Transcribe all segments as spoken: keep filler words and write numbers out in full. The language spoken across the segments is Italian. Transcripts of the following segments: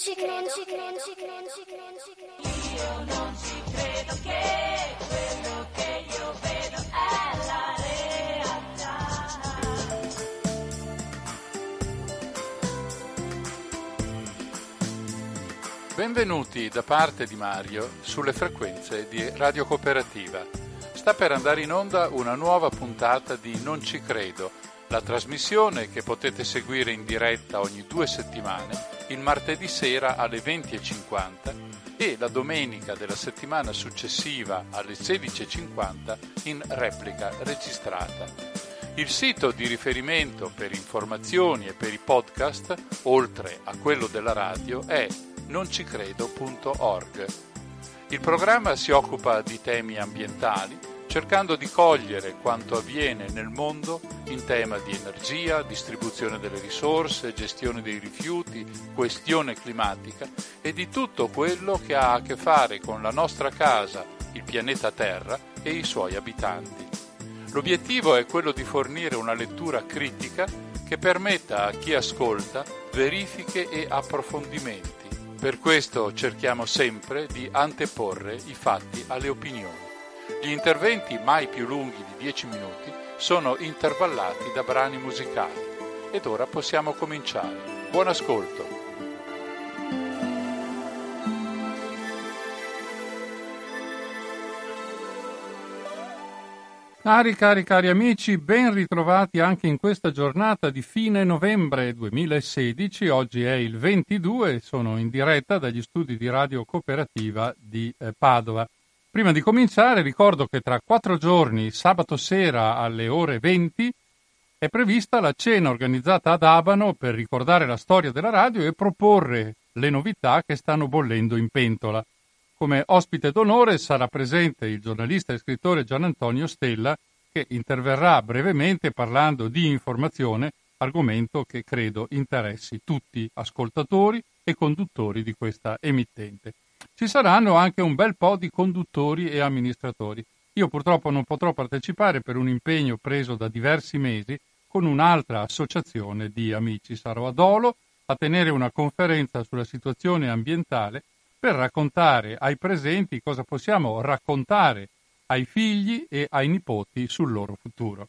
ci credo, non ci credo, non ci credo, non ci credo. Io non ci credo che quello che io vedo è la realtà. Benvenuti da parte di Mario sulle frequenze di Radio Cooperativa. Sta per andare in onda una nuova puntata di Non ci credo, la trasmissione che potete seguire in diretta ogni due settimane, il martedì sera alle venti e cinquanta e la domenica della settimana successiva alle sedici e cinquanta in replica registrata. Il sito di riferimento per informazioni e per i podcast, oltre a quello della radio, è non ci credo punto org. Il programma si occupa di temi ambientali, cercando di cogliere quanto avviene nel mondo in tema di energia, distribuzione delle risorse, gestione dei rifiuti, questione climatica e di tutto quello che ha a che fare con la nostra casa, il pianeta Terra e i suoi abitanti. L'obiettivo è quello di fornire una lettura critica che permetta a chi ascolta verifiche e approfondimenti. Per questo cerchiamo sempre di anteporre i fatti alle opinioni. Gli interventi, mai più lunghi di dieci minuti, sono intervallati da brani musicali. Ed ora possiamo cominciare. Buon ascolto! Cari, cari, cari amici, ben ritrovati anche in questa giornata di fine novembre duemilasedici. Oggi è il ventidue, sono in diretta dagli studi di Radio Cooperativa di eh, Padova. Prima di cominciare ricordo che tra quattro giorni, sabato sera alle ore venti, è prevista la cena organizzata ad Abano per ricordare la storia della radio e proporre le novità che stanno bollendo in pentola. Come ospite d'onore sarà presente il giornalista e scrittore Gian Antonio Stella, che interverrà brevemente parlando di informazione, argomento che credo interessi tutti ascoltatori e conduttori di questa emittente. Ci saranno anche un bel po' di conduttori e amministratori. Io purtroppo non potrò partecipare per un impegno preso da diversi mesi con un'altra associazione di amici. Sarò a Dolo a tenere una conferenza sulla situazione ambientale per raccontare ai presenti cosa possiamo raccontare ai figli e ai nipoti sul loro futuro.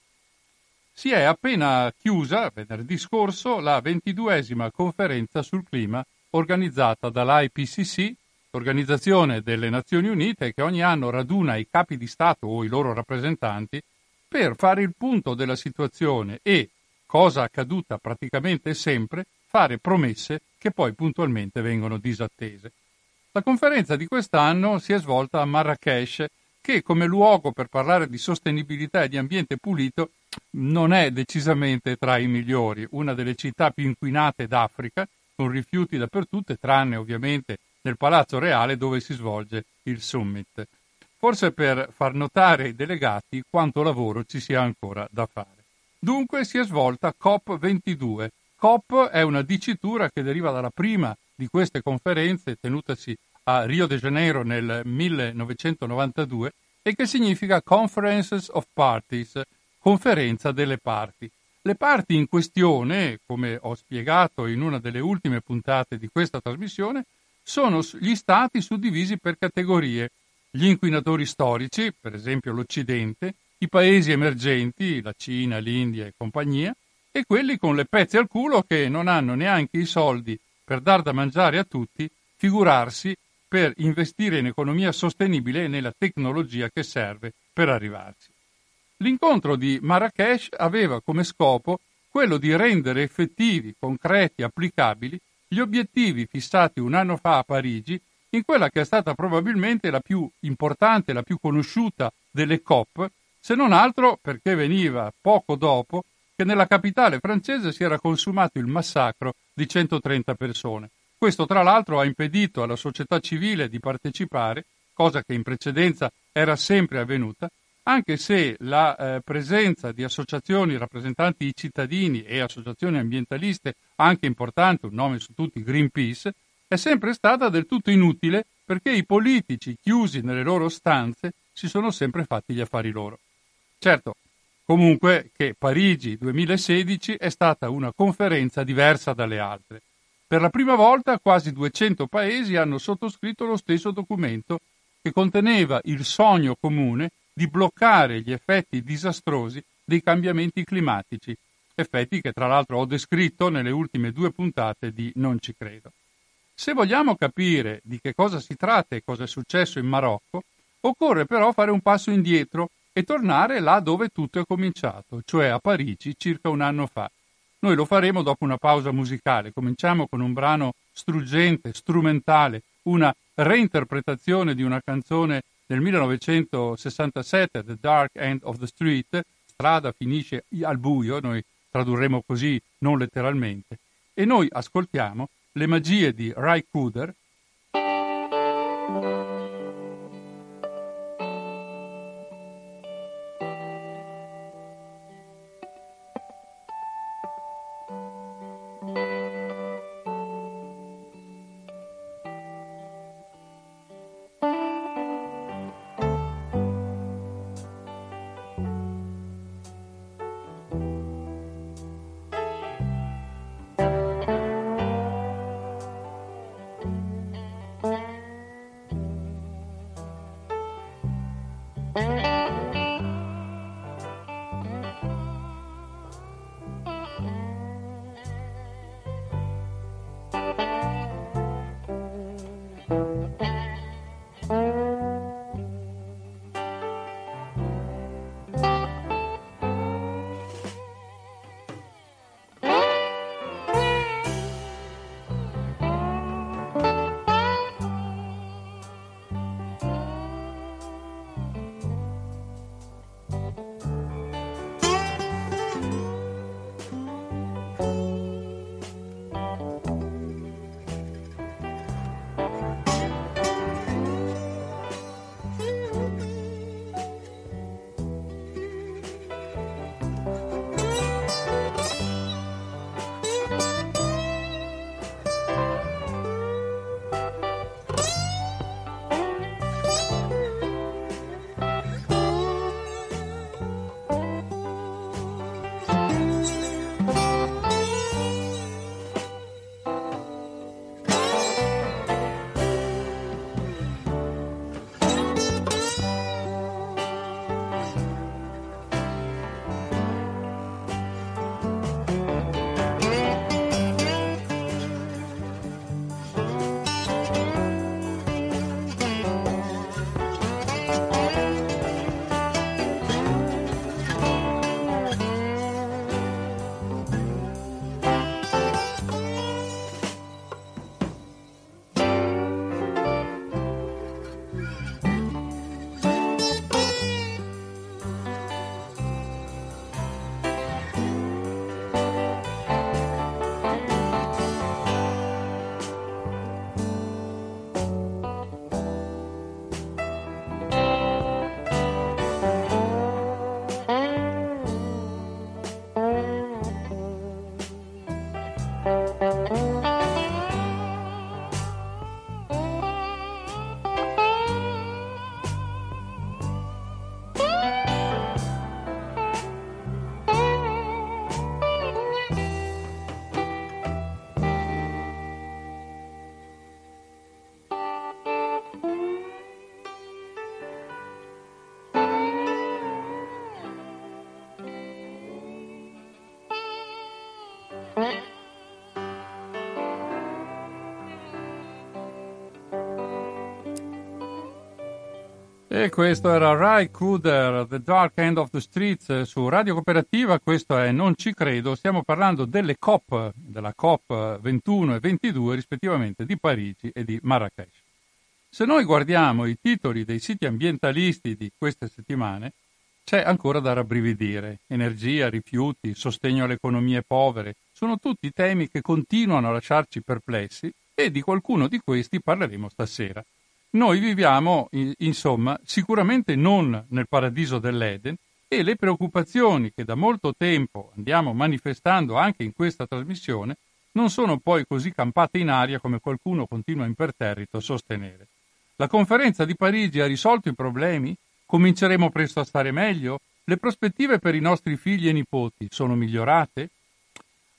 Si è appena chiusa, venerdì scorso, la ventiduesima conferenza sul clima organizzata dall'I P C C, Organizzazione delle Nazioni Unite, che ogni anno raduna i capi di Stato o i loro rappresentanti per fare il punto della situazione e, cosa accaduta praticamente sempre, fare promesse che poi puntualmente vengono disattese. La conferenza di quest'anno si è svolta a Marrakech, che come luogo per parlare di sostenibilità e di ambiente pulito non è decisamente tra i migliori, una delle città più inquinate d'Africa, con rifiuti dappertutto, tranne ovviamente nel Palazzo Reale dove si svolge il summit. Forse per far notare ai delegati quanto lavoro ci sia ancora da fare. Dunque si è svolta COP ventidue. COP è una dicitura che deriva dalla prima di queste conferenze tenutasi a Rio de Janeiro nel millenovecentonovantadue e che significa Conferences of Parties, conferenza delle parti. Le parti in questione, come ho spiegato in una delle ultime puntate di questa trasmissione, sono gli stati suddivisi per categorie: gli inquinatori storici, per esempio l'Occidente, i paesi emergenti, la Cina, l'India e compagnia, e quelli con le pezze al culo che non hanno neanche i soldi per dar da mangiare a tutti, figurarsi per investire in economia sostenibile e nella tecnologia che serve per arrivarci. L'incontro di Marrakech aveva come scopo quello di rendere effettivi, concreti, applicabili gli obiettivi fissati un anno fa a Parigi in quella che è stata probabilmente la più importante, la più conosciuta delle COP, se non altro perché veniva poco dopo che nella capitale francese si era consumato il massacro di centotrenta persone. Questo tra l'altro ha impedito alla società civile di partecipare, cosa che in precedenza era sempre avvenuta, anche se la eh, presenza di associazioni rappresentanti i cittadini e associazioni ambientaliste, anche importante, un nome su tutti, Greenpeace, è sempre stata del tutto inutile perché i politici chiusi nelle loro stanze si sono sempre fatti gli affari loro. Certo, comunque che Parigi duemilasedici è stata una conferenza diversa dalle altre. Per la prima volta quasi duecento paesi hanno sottoscritto lo stesso documento che conteneva il sogno comune di bloccare gli effetti disastrosi dei cambiamenti climatici, effetti che tra l'altro ho descritto nelle ultime due puntate di Non ci credo. Se vogliamo capire di che cosa si tratta e cosa è successo in Marocco, occorre però fare un passo indietro e tornare là dove tutto è cominciato, cioè a Parigi circa un anno fa. Noi lo faremo dopo una pausa musicale. Cominciamo con un brano struggente, strumentale, una reinterpretazione di una canzone del millenovecentosessantasette, The Dark End of the Street, strada finisce al buio, noi tradurremo così, non letteralmente, e noi ascoltiamo Le magie di Ry Cooder. E questo era Ry Cooder, The Dark End of the Streets, su Radio Cooperativa. Questo è Non ci credo. Stiamo parlando delle COP, della COP ventuno e ventidue rispettivamente di Parigi e di Marrakech. Se noi guardiamo i titoli dei siti ambientalisti di queste settimane, c'è ancora da rabbrividire. Energia, rifiuti, sostegno alle economie povere, sono tutti temi che continuano a lasciarci perplessi e di qualcuno di questi parleremo stasera. Noi viviamo, insomma, sicuramente non nel paradiso dell'Eden e le preoccupazioni che da molto tempo andiamo manifestando anche in questa trasmissione non sono poi così campate in aria come qualcuno continua imperterrito a sostenere. La conferenza di Parigi ha risolto i problemi? Cominceremo presto a stare meglio? Le prospettive per i nostri figli e nipoti sono migliorate?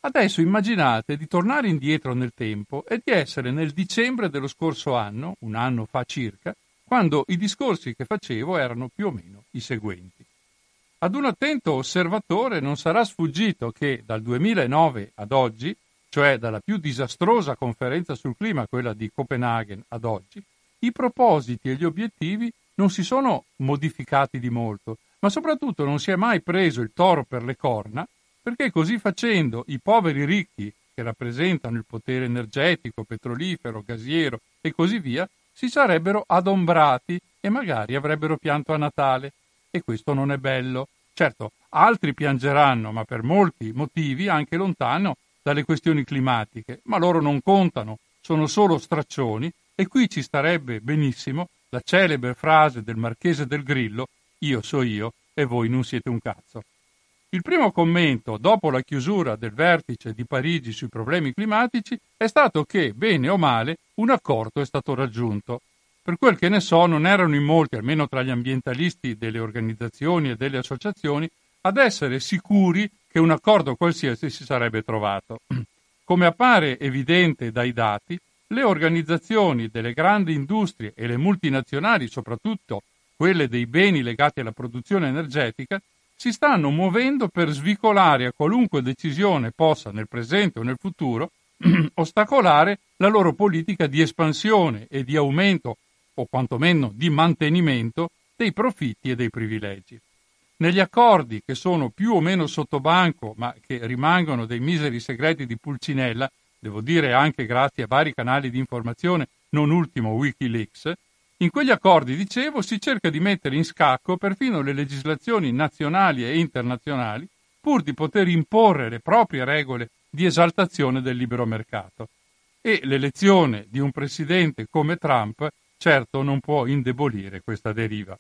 Adesso immaginate di tornare indietro nel tempo e di essere nel dicembre dello scorso anno, un anno fa circa, quando i discorsi che facevo erano più o meno i seguenti. Ad un attento osservatore non sarà sfuggito che dal duemilanove ad oggi, cioè dalla più disastrosa conferenza sul clima, quella di Copenaghen, ad oggi, i propositi e gli obiettivi non si sono modificati di molto, ma soprattutto non si è mai preso il toro per le corna, perché così facendo i poveri ricchi, che rappresentano il potere energetico, petrolifero, gasiero e così via, si sarebbero adombrati e magari avrebbero pianto a Natale. E questo non è bello. Certo, altri piangeranno, ma per molti motivi anche lontano dalle questioni climatiche, ma loro non contano, sono solo straccioni, e qui ci starebbe benissimo la celebre frase del Marchese del Grillo: io so io e voi non siete un cazzo. Il primo commento dopo la chiusura del vertice di Parigi sui problemi climatici è stato che, bene o male, un accordo è stato raggiunto. Per quel che ne so, non erano in molti, almeno tra gli ambientalisti delle organizzazioni e delle associazioni, ad essere sicuri che un accordo qualsiasi si sarebbe trovato. Come appare evidente dai dati, le organizzazioni delle grandi industrie e le multinazionali, soprattutto quelle dei beni legati alla produzione energetica, si stanno muovendo per svicolare a qualunque decisione possa, nel presente o nel futuro, ostacolare la loro politica di espansione e di aumento, o quantomeno di mantenimento, dei profitti e dei privilegi. Negli accordi, che sono più o meno sottobanco, ma che rimangono dei miseri segreti di Pulcinella, devo dire anche grazie a vari canali di informazione, non ultimo Wikileaks, in quegli accordi, dicevo, si cerca di mettere in scacco perfino le legislazioni nazionali e internazionali, pur di poter imporre le proprie regole di esaltazione del libero mercato. E l'elezione di un presidente come Trump certo non può indebolire questa deriva.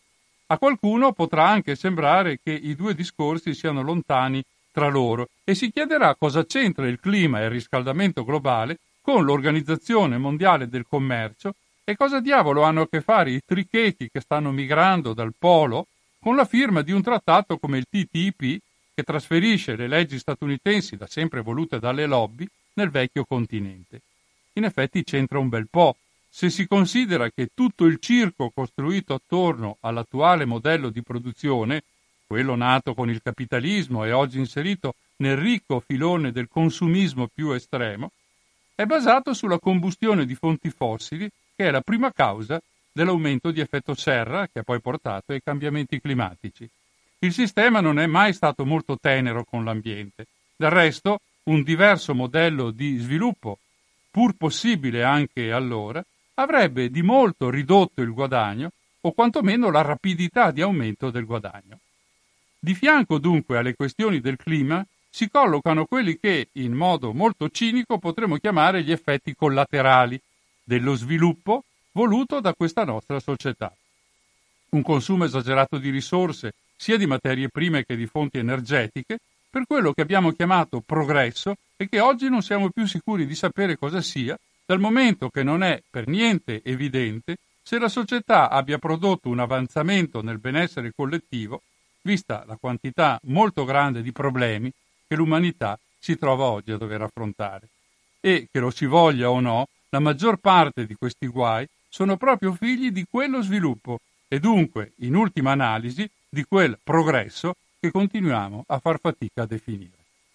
A qualcuno potrà anche sembrare che i due discorsi siano lontani tra loro e si chiederà cosa c'entra il clima e il riscaldamento globale con l'Organizzazione Mondiale del Commercio e cosa diavolo hanno a che fare i tricheti che stanno migrando dal polo con la firma di un trattato come il T T P che trasferisce le leggi statunitensi, da sempre volute dalle lobby, nel vecchio continente. In effetti c'entra un bel po', se si considera che tutto il circo costruito attorno all'attuale modello di produzione, quello nato con il capitalismo e oggi inserito nel ricco filone del consumismo più estremo, è basato sulla combustione di fonti fossili, che è la prima causa dell'aumento di effetto serra che ha poi portato ai cambiamenti climatici. Il sistema non è mai stato molto tenero con l'ambiente. Del resto, un diverso modello di sviluppo, pur possibile anche allora, avrebbe di molto ridotto il guadagno o quantomeno la rapidità di aumento del guadagno. Di fianco dunque alle questioni del clima si collocano quelli che, in modo molto cinico, potremmo chiamare gli effetti collaterali dello sviluppo voluto da questa nostra società. Un consumo esagerato di risorse, sia di materie prime che di fonti energetiche, per quello che abbiamo chiamato progresso e che oggi non siamo più sicuri di sapere cosa sia, dal momento che non è per niente evidente se la società abbia prodotto un avanzamento nel benessere collettivo, vista la quantità molto grande di problemi che l'umanità si trova oggi a dover affrontare. E, che lo si voglia o no, la maggior parte di questi guai sono proprio figli di quello sviluppo e dunque, in ultima analisi, di quel progresso che continuiamo a far fatica a definire.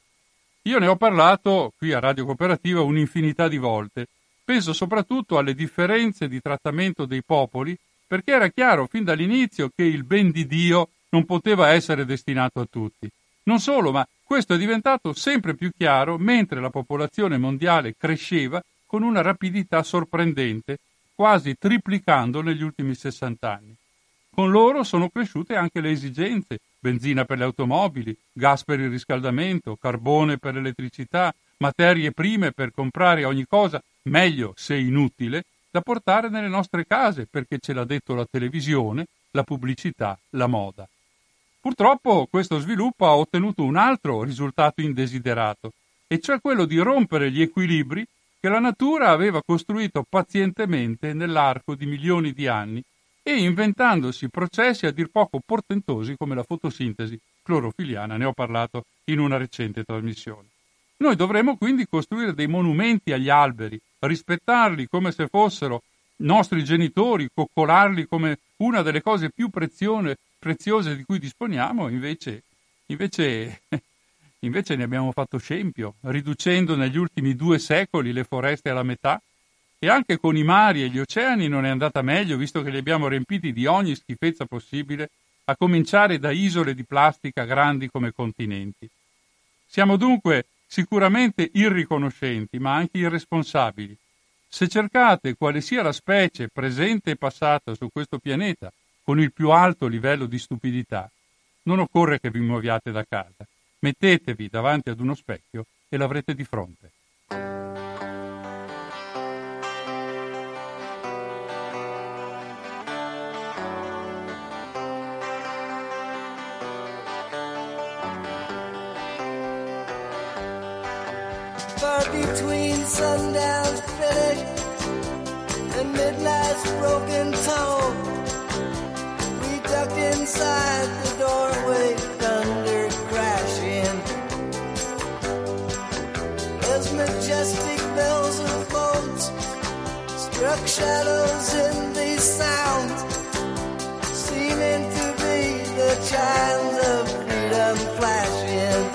Io ne ho parlato qui a Radio Cooperativa un'infinità di volte. Penso soprattutto alle differenze di trattamento dei popoli, perché era chiaro fin dall'inizio che il ben di Dio non poteva essere destinato a tutti. Non solo, ma questo è diventato sempre più chiaro mentre la popolazione mondiale cresceva con una rapidità sorprendente, quasi triplicando negli ultimi sessanta anni. Con loro sono cresciute anche le esigenze: benzina per le automobili, gas per il riscaldamento, carbone per l'elettricità, materie prime per comprare ogni cosa, meglio se inutile, da portare nelle nostre case, perché ce l'ha detto la televisione, la pubblicità, la moda. Purtroppo questo sviluppo ha ottenuto un altro risultato indesiderato, e cioè quello di rompere gli equilibri che la natura aveva costruito pazientemente nell'arco di milioni di anni e inventandosi processi a dir poco portentosi come la fotosintesi clorofiliana, ne ho parlato in una recente trasmissione. Noi dovremmo quindi costruire dei monumenti agli alberi, rispettarli come se fossero nostri genitori, coccolarli come una delle cose più preziose, preziose di cui disponiamo, invece, invece, invece ne abbiamo fatto scempio, riducendo negli ultimi due secoli le foreste alla metà, e anche con i mari e gli oceani non è andata meglio, visto che li abbiamo riempiti di ogni schifezza possibile, a cominciare da isole di plastica grandi come continenti. Siamo dunque sicuramente irriconoscenti, ma anche irresponsabili. Se cercate quale sia la specie presente e passata su questo pianeta con il più alto livello di stupidità, non occorre che vi muoviate da casa. Mettetevi davanti ad uno specchio e l'avrete di fronte. Far between sundown's finish and midnight's broken toll, we ducked inside the doorway, thunder crashing as majestic bells of boats struck shadows in these sounds, seeming to be the chimes of freedom flashing.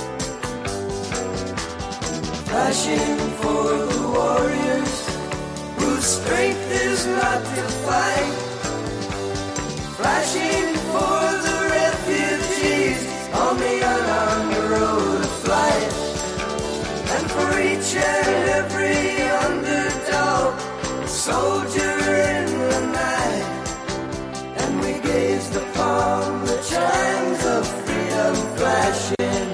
Flashing for the warriors whose strength is not to fight. Flashing for the refugees on the unarmed road of flight. And for each and every underdog, soldier in the night. And we gazed upon the chimes of freedom flashing.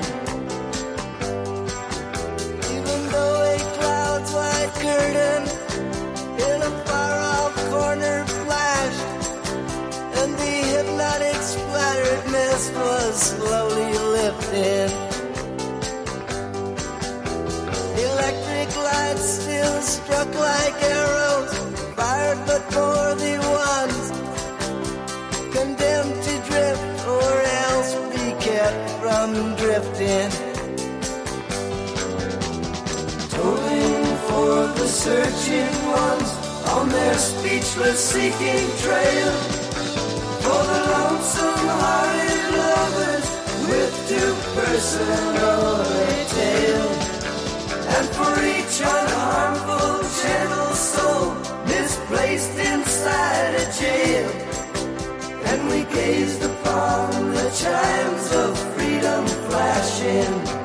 Curtain in a far-off corner flashed, and the hypnotic splattered mist was slowly lifting. Electric lights still struck like arrows, fired but for the ones condemned to drift or else be kept from drifting. For the searching ones on their speechless seeking trail, for the lonesome hearted lovers with too personal a tale, and for each unharmful gentle soul misplaced inside a jail. And we gazed upon the chimes of freedom flashing.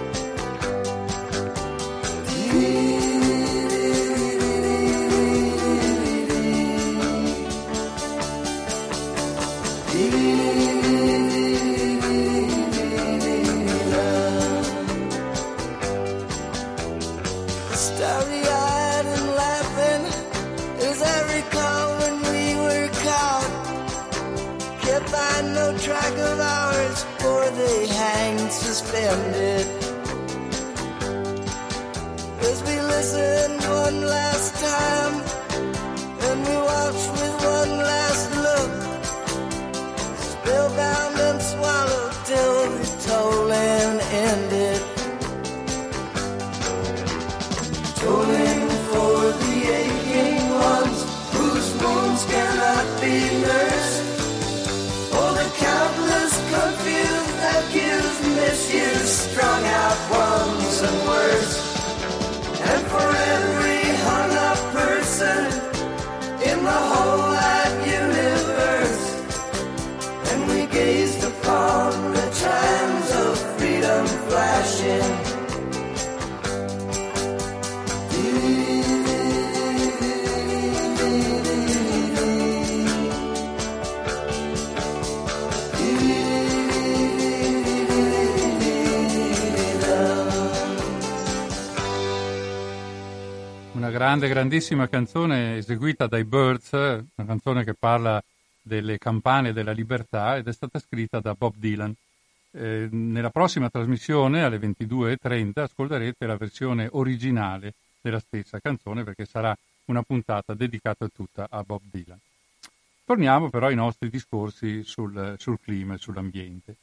Starry-eyed and laughing as I recall when we were caught, kept by no track of hours, for they hanged suspended. As we listened one last time, and we watched with one last look, spellbound and swallowed till the tolling ended. Tolling for the aching ones whose wounds cannot be nursed, for the countless confused, accused, misused, strung out ones and worse, and for every hung up person in the whole wide universe. And we gazed upon the chimes of freedom flashing. Una grande, grandissima canzone eseguita dai Byrds, una canzone che parla delle campane della libertà ed è stata scritta da Bob Dylan. Eh, nella prossima trasmissione alle ventidue e trenta ascolterete la versione originale della stessa canzone, perché sarà una puntata dedicata tutta a Bob Dylan. Torniamo però ai nostri discorsi sul, sul clima e sull'ambiente.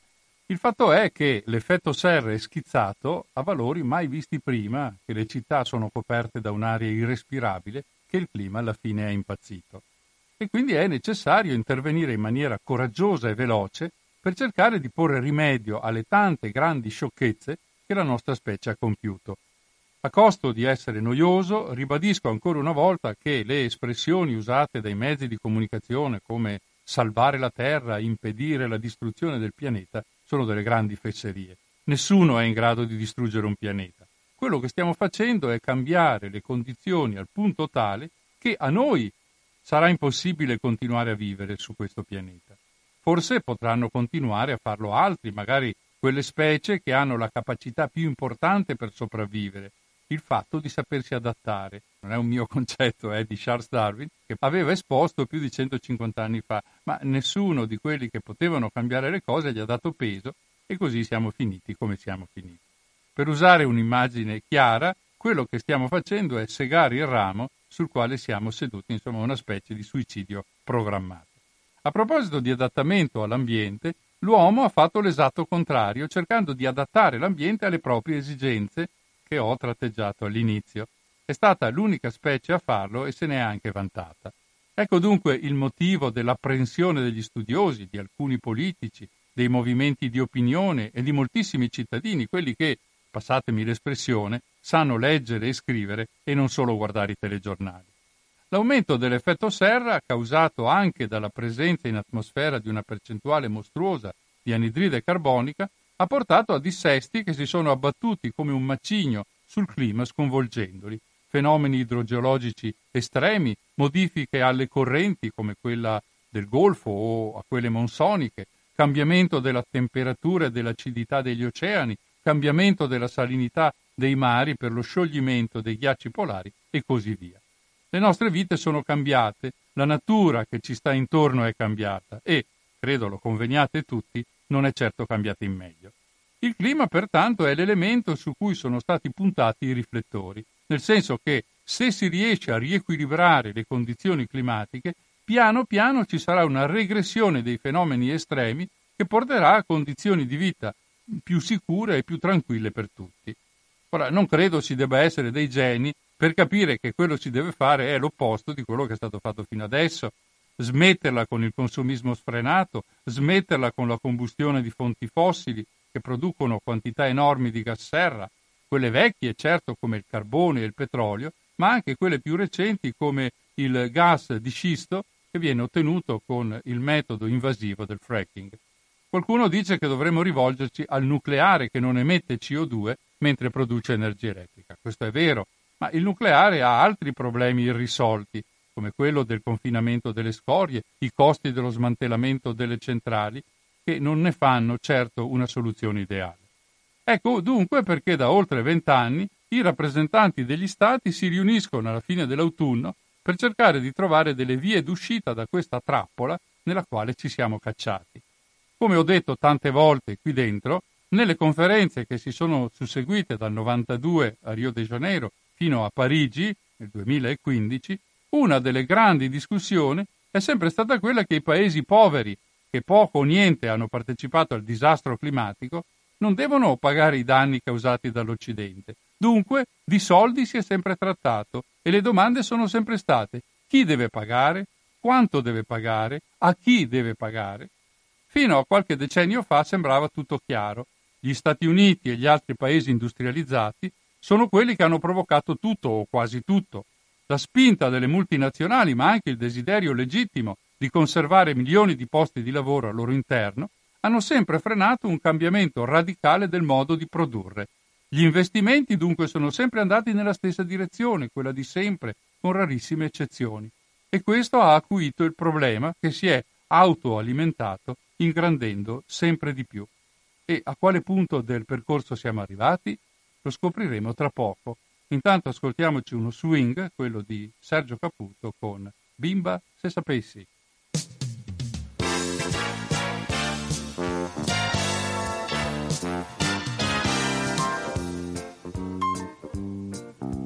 Il fatto è che l'effetto serra è schizzato a valori mai visti prima, che le città sono coperte da un'aria irrespirabile, che il clima alla fine è impazzito. E quindi è necessario intervenire in maniera coraggiosa e veloce per cercare di porre rimedio alle tante grandi sciocchezze che la nostra specie ha compiuto. A costo di essere noioso, ribadisco ancora una volta che le espressioni usate dai mezzi di comunicazione come salvare la Terra, impedire la distruzione del pianeta, sono delle grandi fesserie. Nessuno è in grado di distruggere un pianeta. Quello che stiamo facendo è cambiare le condizioni al punto tale che a noi sarà impossibile continuare a vivere su questo pianeta. Forse potranno continuare a farlo altri, magari quelle specie che hanno la capacità più importante per sopravvivere, il fatto di sapersi adattare. Non è un mio concetto, è di Charles Darwin, che aveva esposto più di centocinquanta anni fa, ma nessuno di quelli che potevano cambiare le cose gli ha dato peso e così siamo finiti come siamo finiti. Per usare un'immagine chiara, quello che stiamo facendo è segare il ramo sul quale siamo seduti, insomma una specie di suicidio programmato. A proposito di adattamento all'ambiente, l'uomo ha fatto l'esatto contrario, cercando di adattare l'ambiente alle proprie esigenze che ho tratteggiato all'inizio. È stata l'unica specie a farlo e se ne è anche vantata. Ecco dunque il motivo dell'apprensione degli studiosi, di alcuni politici, dei movimenti di opinione e di moltissimi cittadini, quelli che, passatemi l'espressione, sanno leggere e scrivere e non solo guardare i telegiornali. L'aumento dell'effetto serra, causato anche dalla presenza in atmosfera di una percentuale mostruosa di anidride carbonica, ha portato a dissesti che si sono abbattuti come un macigno sul clima sconvolgendoli. Fenomeni idrogeologici estremi, modifiche alle correnti come quella del Golfo o a quelle monsoniche, cambiamento della temperatura e dell'acidità degli oceani, cambiamento della salinità dei mari per lo scioglimento dei ghiacci polari e così via. Le nostre vite sono cambiate, la natura che ci sta intorno è cambiata e, credo lo conveniate tutti, non è certo cambiata in meglio. Il clima, pertanto, è l'elemento su cui sono stati puntati i riflettori, nel senso che se si riesce a riequilibrare le condizioni climatiche, piano piano ci sarà una regressione dei fenomeni estremi che porterà a condizioni di vita più sicure e più tranquille per tutti. Ora, non credo si debba essere dei geni per capire che quello si deve fare è l'opposto di quello che è stato fatto fino adesso, smetterla con il consumismo sfrenato, smetterla con la combustione di fonti fossili che producono quantità enormi di gas serra, quelle vecchie certo come il carbone e il petrolio, ma anche quelle più recenti come il gas di scisto che viene ottenuto con il metodo invasivo del fracking. Qualcuno dice che dovremmo rivolgerci al nucleare che non emette C O due mentre produce energia elettrica. Questo è vero, ma il nucleare ha altri problemi irrisolti, come quello del confinamento delle scorie, i costi dello smantellamento delle centrali, che non ne fanno certo una soluzione ideale. Ecco dunque perché da oltre vent'anni i rappresentanti degli Stati si riuniscono alla fine dell'autunno per cercare di trovare delle vie d'uscita da questa trappola nella quale ci siamo cacciati. Come ho detto tante volte qui dentro, nelle conferenze che si sono susseguite dal novantadue a Rio de Janeiro fino a Parigi nel duemilaquindici, una delle grandi discussioni è sempre stata quella che i paesi poveri, che poco o niente hanno partecipato al disastro climatico, non devono pagare i danni causati dall'Occidente. Dunque, di soldi si è sempre trattato e le domande sono sempre state: chi deve pagare? Quanto deve pagare? A chi deve pagare? Fino a qualche decennio fa sembrava tutto chiaro. Gli Stati Uniti e gli altri paesi industrializzati sono quelli che hanno provocato tutto o quasi tutto. La spinta delle multinazionali, ma anche il desiderio legittimo di conservare milioni di posti di lavoro al loro interno, hanno sempre frenato un cambiamento radicale del modo di produrre. Gli investimenti dunque sono sempre andati nella stessa direzione, quella di sempre, con rarissime eccezioni. E questo ha acuito il problema che si è autoalimentato, ingrandendo sempre di più. E a quale punto del percorso siamo arrivati? Lo scopriremo tra poco. Intanto ascoltiamoci uno swing, quello di Sergio Caputo con Bimba se sapessi.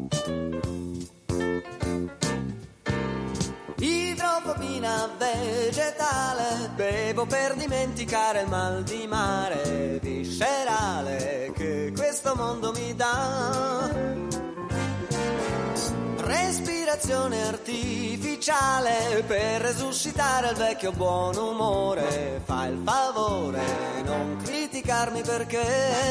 Idrofobina, vero vegetale, bevo per dimenticare il mal di mare viscerale che questo mondo mi dà. Respirazione artificiale per resuscitare il vecchio buon umore. Fa il favore, non criticarmi perché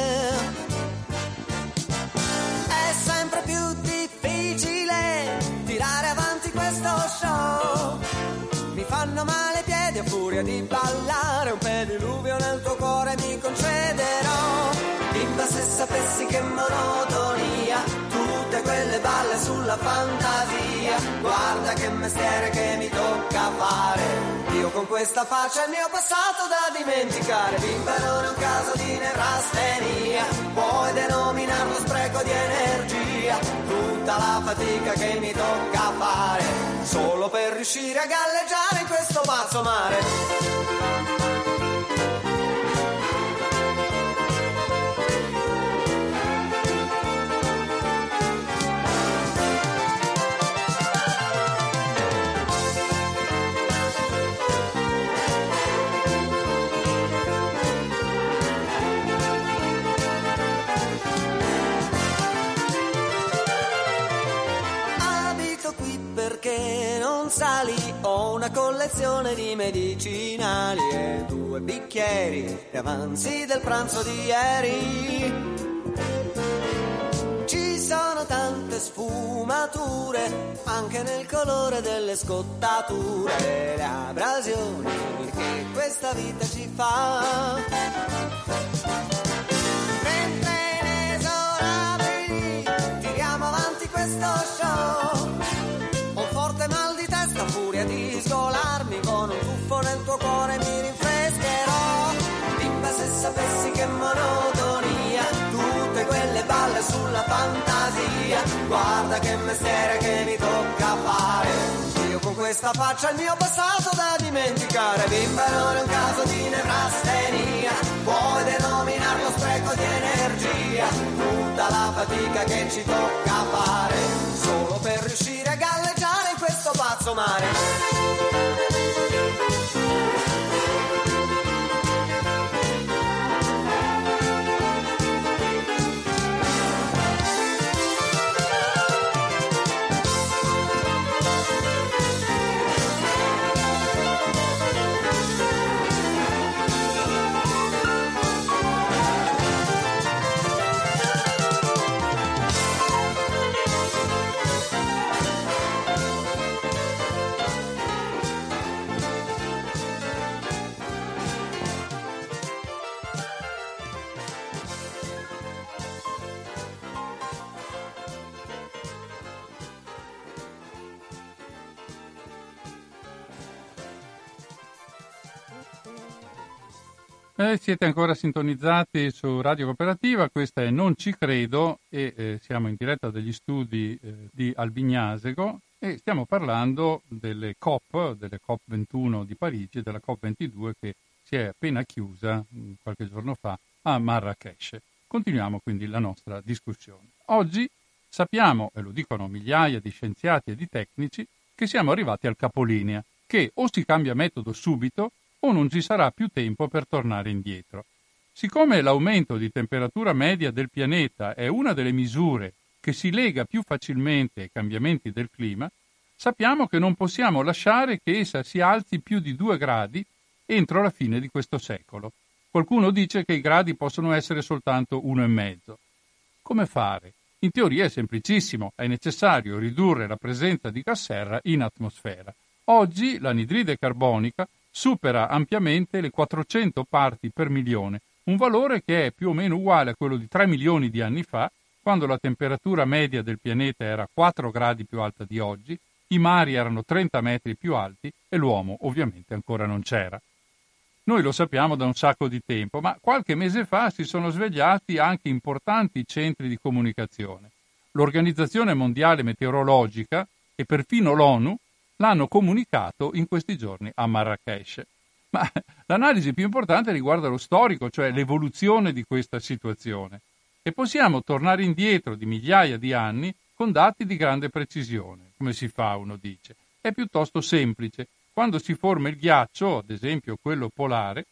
è sempre più difficile tirare avanti questo show. Mi fanno male i piedi a furia di ballare, un pediluvio nel tuo cuore mi concederò. Bimba, se sapessi che monotonia, tutte quelle balle sulla fantasia. Guarda che mestiere che mi tocca fare, io con questa faccia il mio passato da dimenticare. Bimba, non è un caso di nevrastenia, puoi denominarlo spreco di energia. Tutta la fatica che mi tocca fare solo per riuscire a galleggiare in questo pazzo mare. Perché non sali? Ho una collezione di medicinali e due bicchieri di avanzi del pranzo di ieri. Ci sono tante sfumature anche nel colore delle scottature, le abrasioni che questa vita ci fa. Mentre inesorabili tiriamo avanti questo show, forte mal di testa, furia di sgolarmi, con un tuffo nel tuo cuore mi rinfrescherò. Bimba, se sapessi che monotonia, tutte quelle balle sulla fantasia. Guarda che mestiere che mi tocca fare, io con questa faccia il mio passato da dimenticare. Bimba, non è un caso di nevrastenia, puoi denominarlo spreco di energia. Tutta la fatica che ci tocca fare solo per riuscire a galleggiare in questo pazzo mare. Eh, siete ancora sintonizzati su Radio Cooperativa, questa è Non ci credo e eh, siamo in diretta dagli studi eh, di Albignasego e stiamo parlando delle COP, delle COP ventuno di Parigi e della COP ventidue che si è appena chiusa mh, qualche giorno fa a Marrakech. Continuiamo quindi la nostra discussione. Oggi sappiamo, e lo dicono migliaia di scienziati e di tecnici, che siamo arrivati al capolinea, che o si cambia metodo subito o non ci sarà più tempo per tornare indietro. Siccome l'aumento di temperatura media del pianeta è una delle misure che si lega più facilmente ai cambiamenti del clima, sappiamo che non possiamo lasciare che essa si alzi più di due gradi entro la fine di questo secolo. Qualcuno dice che i gradi possono essere soltanto uno e mezzo. Come fare? In teoria è semplicissimo, è necessario ridurre la presenza di gas serra in atmosfera. Oggi l'anidride carbonica supera ampiamente le quattrocento parti per milione, un valore che è più o meno uguale a quello di tre milioni di anni fa, quando la temperatura media del pianeta era quattro gradi più alta di oggi, i mari erano trenta metri più alti e l'uomo ovviamente ancora non c'era. Noi lo sappiamo da un sacco di tempo, ma qualche mese fa si sono svegliati anche importanti centri di comunicazione. L'Organizzazione Mondiale Meteorologica e perfino l'ONU l'hanno comunicato in questi giorni a Marrakech. Ma l'analisi più importante riguarda lo storico, cioè l'evoluzione di questa situazione. E possiamo tornare indietro di migliaia di anni con dati di grande precisione. Come si fa, uno dice? È piuttosto semplice. quando si forma il ghiaccio, ad esempio quello polare,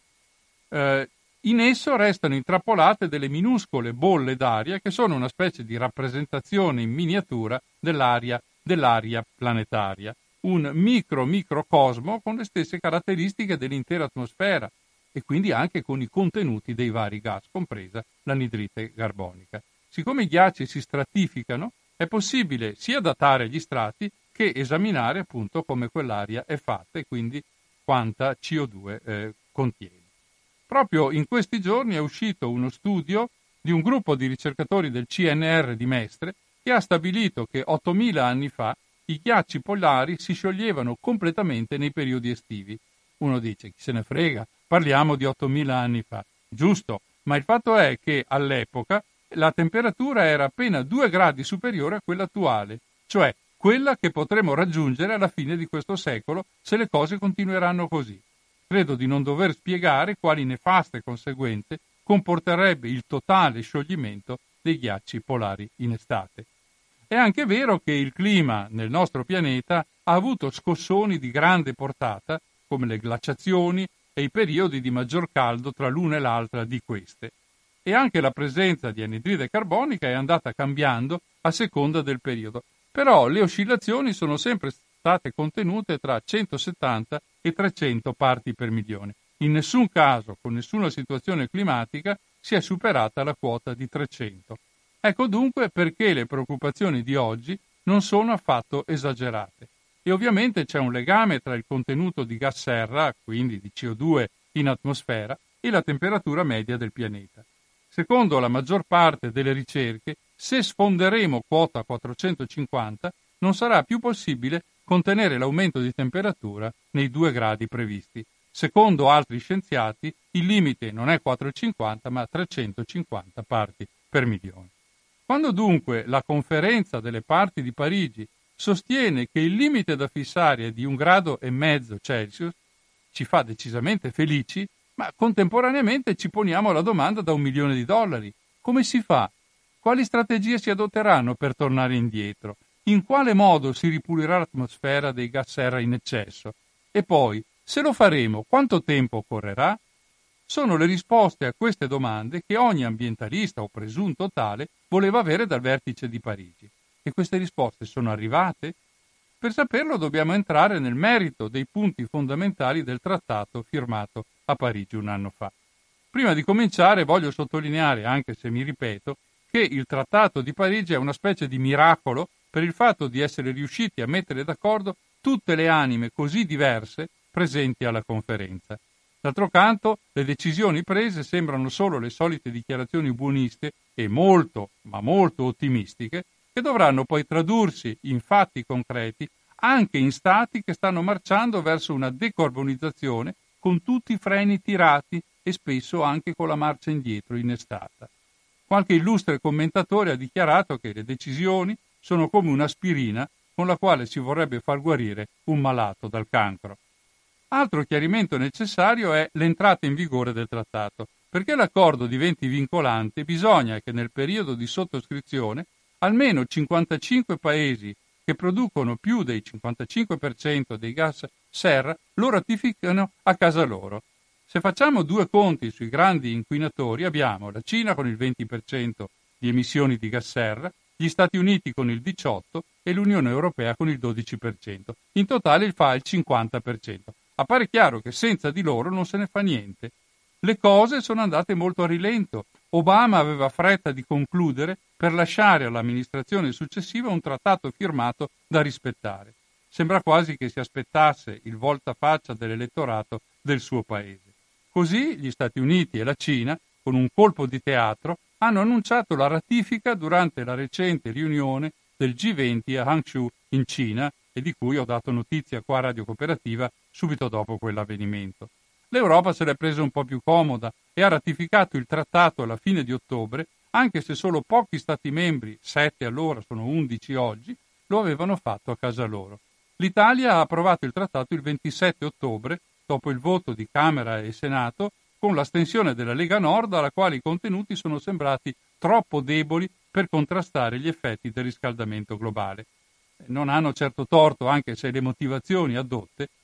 eh, in esso restano intrappolate delle minuscole bolle d'aria che sono una specie di rappresentazione in miniatura dell'aria, dell'aria planetaria, un micro-microcosmo con le stesse caratteristiche dell'intera atmosfera e quindi anche con i contenuti dei vari gas, compresa l'anidride carbonica. Siccome i ghiacci si stratificano, è possibile sia datare gli strati che esaminare appunto come quell'aria è fatta e quindi quanta C O due eh, contiene. Proprio in questi giorni è uscito uno studio di un gruppo di ricercatori del C N R di Mestre che ha stabilito che ottomila anni fa i ghiacci polari si scioglievano completamente nei periodi estivi. Uno dice, chi se ne frega, parliamo di ottomila anni fa. Giusto, ma il fatto è che all'epoca la temperatura era appena due gradi superiore a quella attuale, cioè quella che potremo raggiungere alla fine di questo secolo se le cose continueranno così. Credo di non dover spiegare quali nefaste conseguenze comporterebbe il totale scioglimento dei ghiacci polari in estate. È anche vero che il clima nel nostro pianeta ha avuto scossoni di grande portata, come le glaciazioni e i periodi di maggior caldo tra l'una e l'altra di queste. E anche la presenza di anidride carbonica è andata cambiando a seconda del periodo. Però le oscillazioni sono sempre state contenute tra centosettanta e trecento parti per milione. In nessun caso, con nessuna situazione climatica, si è superata la quota di trecento. Ecco dunque perché le preoccupazioni di oggi non sono affatto esagerate. E ovviamente c'è un legame tra il contenuto di gas serra, quindi di C O due in atmosfera, e la temperatura media del pianeta. Secondo la maggior parte delle ricerche, se sfonderemo quota quattrocentocinquanta, non sarà più possibile contenere l'aumento di temperatura nei due gradi previsti. Secondo altri scienziati, il limite non è quattrocentocinquanta ma trecentocinquanta parti per milione. Quando dunque la conferenza delle parti di Parigi sostiene che il limite da fissare è di un grado e mezzo Celsius, ci fa decisamente felici, ma contemporaneamente ci poniamo la domanda da un milione di dollari. Come si fa? Quali strategie si adotteranno per tornare indietro? In quale modo si ripulirà l'atmosfera dei gas serra in eccesso? E poi, se lo faremo, quanto tempo occorrerà? Sono le risposte a queste domande che ogni ambientalista o presunto tale voleva avere dal vertice di Parigi. E queste risposte sono arrivate? Per saperlo dobbiamo entrare nel merito dei punti fondamentali del trattato firmato a Parigi un anno fa. Prima di cominciare voglio sottolineare, anche se mi ripeto, che il Trattato di Parigi è una specie di miracolo per il fatto di essere riusciti a mettere d'accordo tutte le anime così diverse presenti alla conferenza. D'altro canto, le decisioni prese sembrano solo le solite dichiarazioni buoniste e molto, ma molto ottimistiche, che dovranno poi tradursi in fatti concreti anche in stati che stanno marciando verso una decarbonizzazione con tutti i freni tirati e spesso anche con la marcia indietro innestata. Qualche illustre commentatore ha dichiarato che le decisioni sono come un'aspirina con la quale si vorrebbe far guarire un malato dal cancro. Altro chiarimento necessario è l'entrata in vigore del trattato. Perché l'accordo diventi vincolante, bisogna che nel periodo di sottoscrizione almeno cinquantacinque paesi che producono più del cinquantacinque per cento dei gas serra lo ratificano a casa loro. Se facciamo due conti sui grandi inquinatori, abbiamo la Cina con il venti per cento di emissioni di gas serra, gli Stati Uniti con il diciotto per cento e l'Unione Europea con il dodici per cento. In totale fa il cinquanta per cento. Appare chiaro che senza di loro non se ne fa niente. Le cose sono andate molto a rilento. Obama aveva fretta di concludere per lasciare all'amministrazione successiva un trattato firmato da rispettare. Sembra quasi che si aspettasse il voltafaccia dell'elettorato del suo paese. Così gli Stati Uniti e la Cina, con un colpo di teatro, hanno annunciato la ratifica durante la recente riunione del G venti a Hangzhou in Cina e di cui ho dato notizia qua a Radio Cooperativa subito dopo quell'avvenimento. L'Europa se l'è presa un po' più comoda e ha ratificato il trattato alla fine di ottobre, anche se solo pochi Stati membri, sette allora, sono undici oggi, lo avevano fatto a casa loro. L'Italia ha approvato il trattato il ventisette ottobre, dopo il voto di Camera e Senato, con l'astensione della Lega Nord, alla quale i contenuti sono sembrati troppo deboli per contrastare gli effetti del riscaldamento globale. Non hanno certo torto, anche se le motivazioni addotte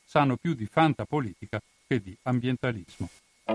sanno più di fantapolitica che di ambientalismo.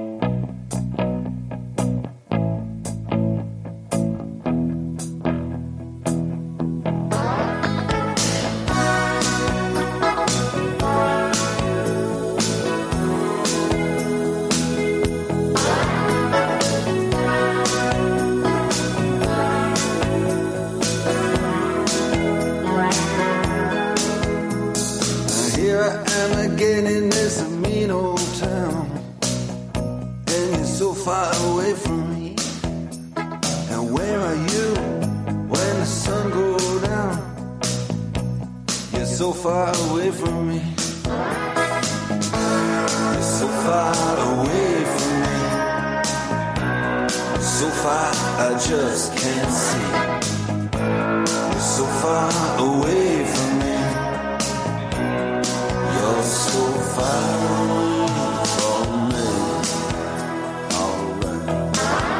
Again in this mean old town, and you're so far away from me. And where are you when the sun goes down? You're so far away from me. You're so far away from me. So far I just can't see. You're so far away from me. You're so far from me. Alright.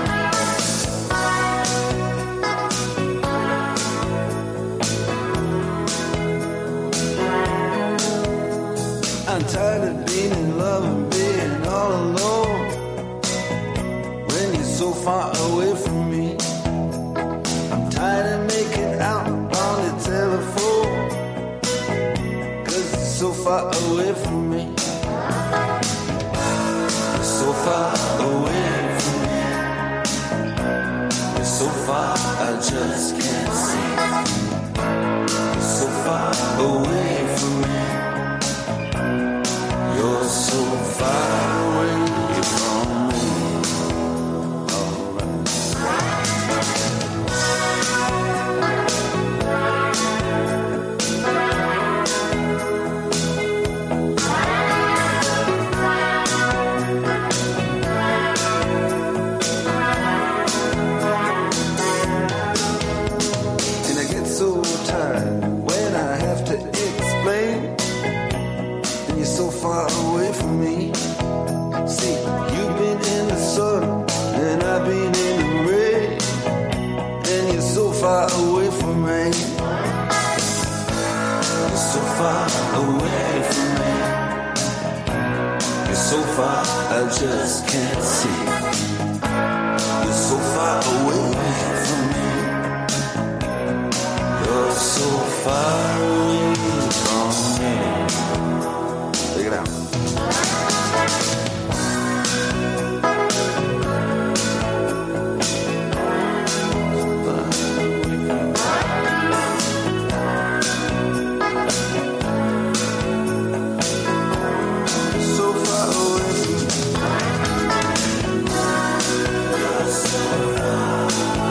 I'm tired of being in love and being all alone when you're so far away from me. I'm tired of making out on the telephone, so far away from me. You're so far away from me. You're so far I just can't see. You're so far away from me. You're so far away from me. Far away from me. See, you've been in the sun and I've been in the rain, and you're so far away from me. You're so far away from me. You're so far I just can't see. You're so far away from me. You're so far away from me. Check it out. So far away from me. So far.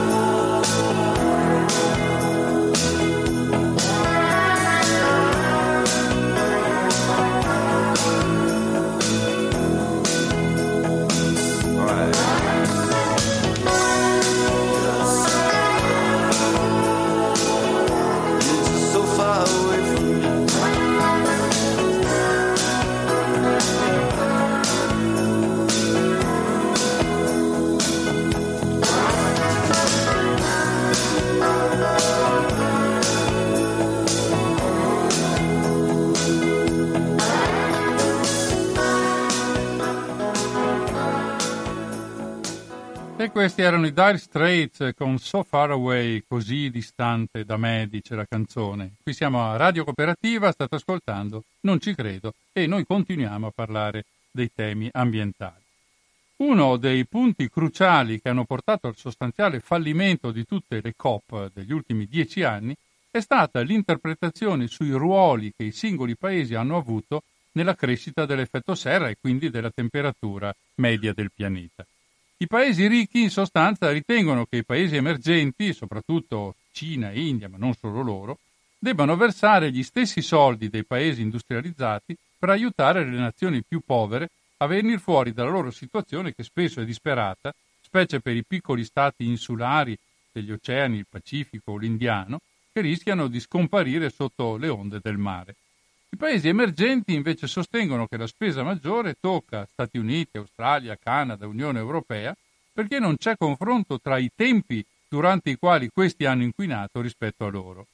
E questi erano i Dire Straits con So Far Away, così distante da me, dice la canzone. Qui siamo a Radio Cooperativa, state ascoltando Non ci credo, e noi continuiamo a parlare dei temi ambientali. Uno dei punti cruciali che hanno portato al sostanziale fallimento di tutte le COP degli ultimi dieci anni è stata l'interpretazione sui ruoli che i singoli paesi hanno avuto nella crescita dell'effetto serra e quindi della temperatura media del pianeta. I paesi ricchi in sostanza ritengono che i paesi emergenti, soprattutto Cina e India, ma non solo loro, debbano versare gli stessi soldi dei paesi industrializzati per aiutare le nazioni più povere a venire fuori dalla loro situazione, che spesso è disperata, specie per i piccoli stati insulari degli oceani, il Pacifico o l'Indiano, che rischiano di scomparire sotto le onde del mare. I paesi emergenti invece sostengono che la spesa maggiore tocca Stati Uniti, Australia, Canada, Unione Europea, perché non c'è confronto tra i tempi durante i quali questi hanno inquinato rispetto a loro.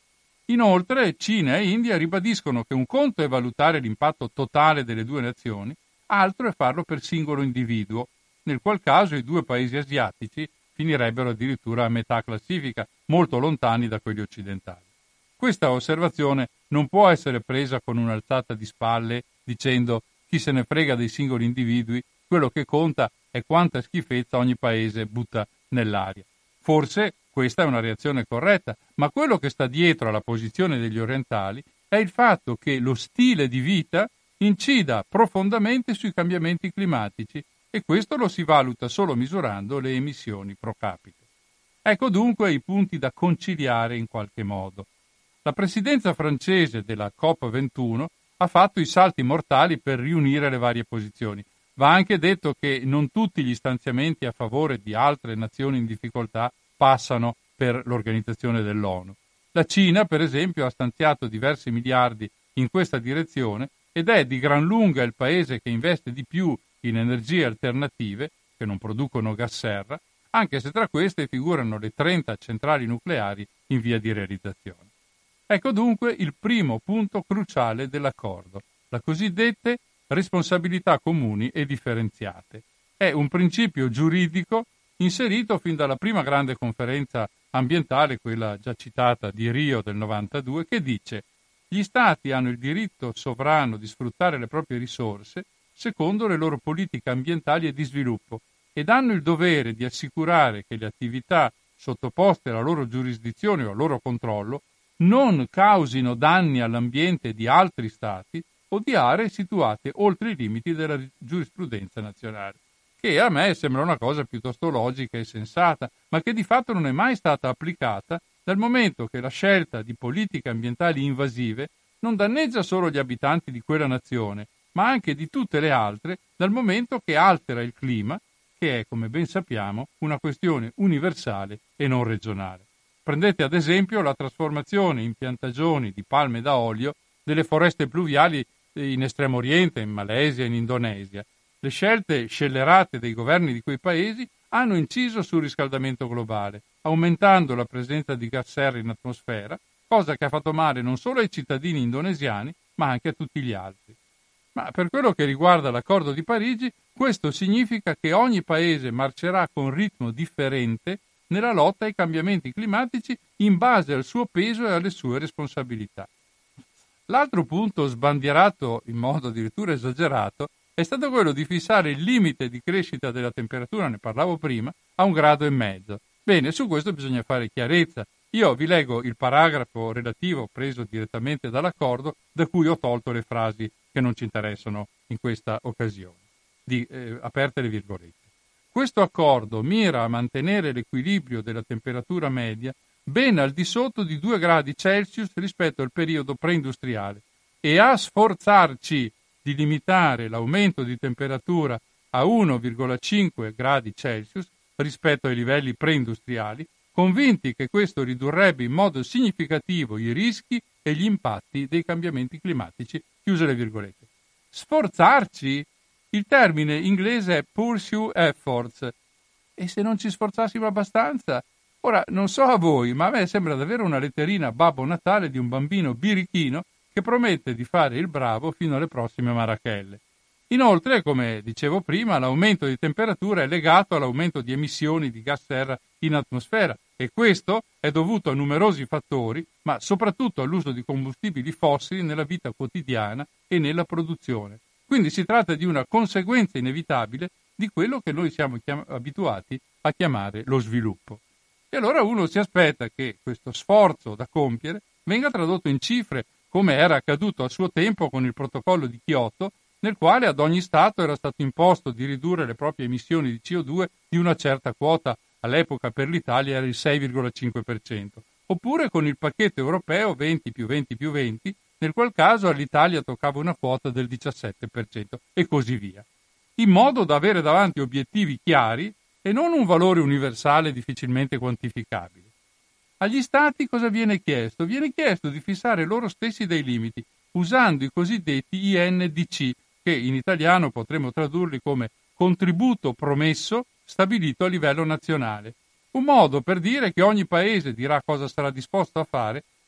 Inoltre, Cina e India ribadiscono che un conto è valutare l'impatto totale delle due nazioni, altro è farlo per singolo individuo, nel qual caso i due paesi asiatici finirebbero addirittura a metà classifica, molto lontani da quelli occidentali. Questa osservazione non può essere presa con un'alzata di spalle dicendo chi se ne frega dei singoli individui, quello che conta è quanta schifezza ogni paese butta nell'aria. Forse questa è una reazione corretta, ma quello che sta dietro alla posizione degli orientali è il fatto che lo stile di vita incida profondamente sui cambiamenti climatici e questo lo si valuta solo misurando le emissioni pro capite. Ecco dunque i punti da conciliare in qualche modo. La presidenza francese della COP ventuno ha fatto i salti mortali per riunire le varie posizioni. Va anche detto che non tutti gli stanziamenti a favore di altre nazioni in difficoltà passano per l'organizzazione dell'ONU. La Cina, per esempio, ha stanziato diversi miliardi in questa direzione ed è di gran lunga il paese che investe di più in energie alternative, che non producono gas serra, anche se tra queste figurano le trenta centrali nucleari in via di realizzazione. Ecco dunque il primo punto cruciale dell'accordo, la cosiddette responsabilità comuni e differenziate. È un principio giuridico inserito fin dalla prima grande conferenza ambientale, quella già citata di Rio del novantadue, che dice: gli Stati hanno il diritto sovrano di sfruttare le proprie risorse secondo le loro politiche ambientali e di sviluppo ed hanno il dovere di assicurare che le attività sottoposte alla loro giurisdizione o al loro controllo non causino danni all'ambiente di altri Stati o di aree situate oltre i limiti della giurisprudenza nazionale, che a me sembra una cosa piuttosto logica e sensata, ma che di fatto non è mai stata applicata dal momento che la scelta di politiche ambientali invasive non danneggia solo gli abitanti di quella nazione, ma anche di tutte le altre, dal momento che altera il clima, che è, come ben sappiamo, una questione universale e non regionale. Prendete ad esempio la trasformazione in piantagioni di palme da olio delle foreste pluviali in Estremo Oriente, in Malesia e in Indonesia. Le scelte scellerate dei governi di quei paesi hanno inciso sul riscaldamento globale, aumentando la presenza di gas serra in atmosfera, cosa che ha fatto male non solo ai cittadini indonesiani, ma anche a tutti gli altri. Ma per quello che riguarda l'accordo di Parigi, questo significa che ogni paese marcerà con ritmo differente nella lotta ai cambiamenti climatici in base al suo peso e alle sue responsabilità. L'altro punto sbandierato in modo addirittura esagerato è stato quello di fissare il limite di crescita della temperatura, ne parlavo prima, a un grado e mezzo. Bene, su questo bisogna fare chiarezza. Io vi leggo il paragrafo relativo preso direttamente dall'accordo, da cui ho tolto le frasi che non ci interessano in questa occasione. Di, eh, aperte le virgolette. Questo accordo mira a mantenere l'equilibrio della temperatura media ben al di sotto di due gradi Celsius rispetto al periodo preindustriale e a sforzarci di limitare l'aumento di temperatura a uno virgola cinque gradi Celsius rispetto ai livelli preindustriali, convinti che questo ridurrebbe in modo significativo i rischi e gli impatti dei cambiamenti climatici. Chiuse le virgolette. Sforzarci? Il termine inglese è pursue efforts. E se non ci sforzassimo abbastanza? Ora, non so a voi, ma a me sembra davvero una letterina a Babbo Natale di un bambino birichino che promette di fare il bravo fino alle prossime marachelle. Inoltre, come dicevo prima, l'aumento di temperatura è legato all'aumento di emissioni di gas serra in atmosfera e questo è dovuto a numerosi fattori, ma soprattutto all'uso di combustibili fossili nella vita quotidiana e nella produzione. Quindi si tratta di una conseguenza inevitabile di quello che noi siamo chiam- abituati a chiamare lo sviluppo. E allora uno si aspetta che questo sforzo da compiere venga tradotto in cifre, come era accaduto a suo tempo con il protocollo di Kyoto, nel quale ad ogni Stato era stato imposto di ridurre le proprie emissioni di C O due di una certa quota, all'epoca per l'Italia era il sei virgola cinque per cento, oppure con il pacchetto europeo venti più venti più venti, nel qual caso all'Italia toccava una quota del diciassette per cento e così via, in modo da avere davanti obiettivi chiari e non un valore universale difficilmente quantificabile. Agli Stati cosa viene chiesto? Viene chiesto di fissare loro stessi dei limiti, usando i cosiddetti I N D C, che in italiano potremmo tradurli come contributo promesso stabilito a livello nazionale. Un modo per dire che ogni paese dirà cosa sarà disposto a fare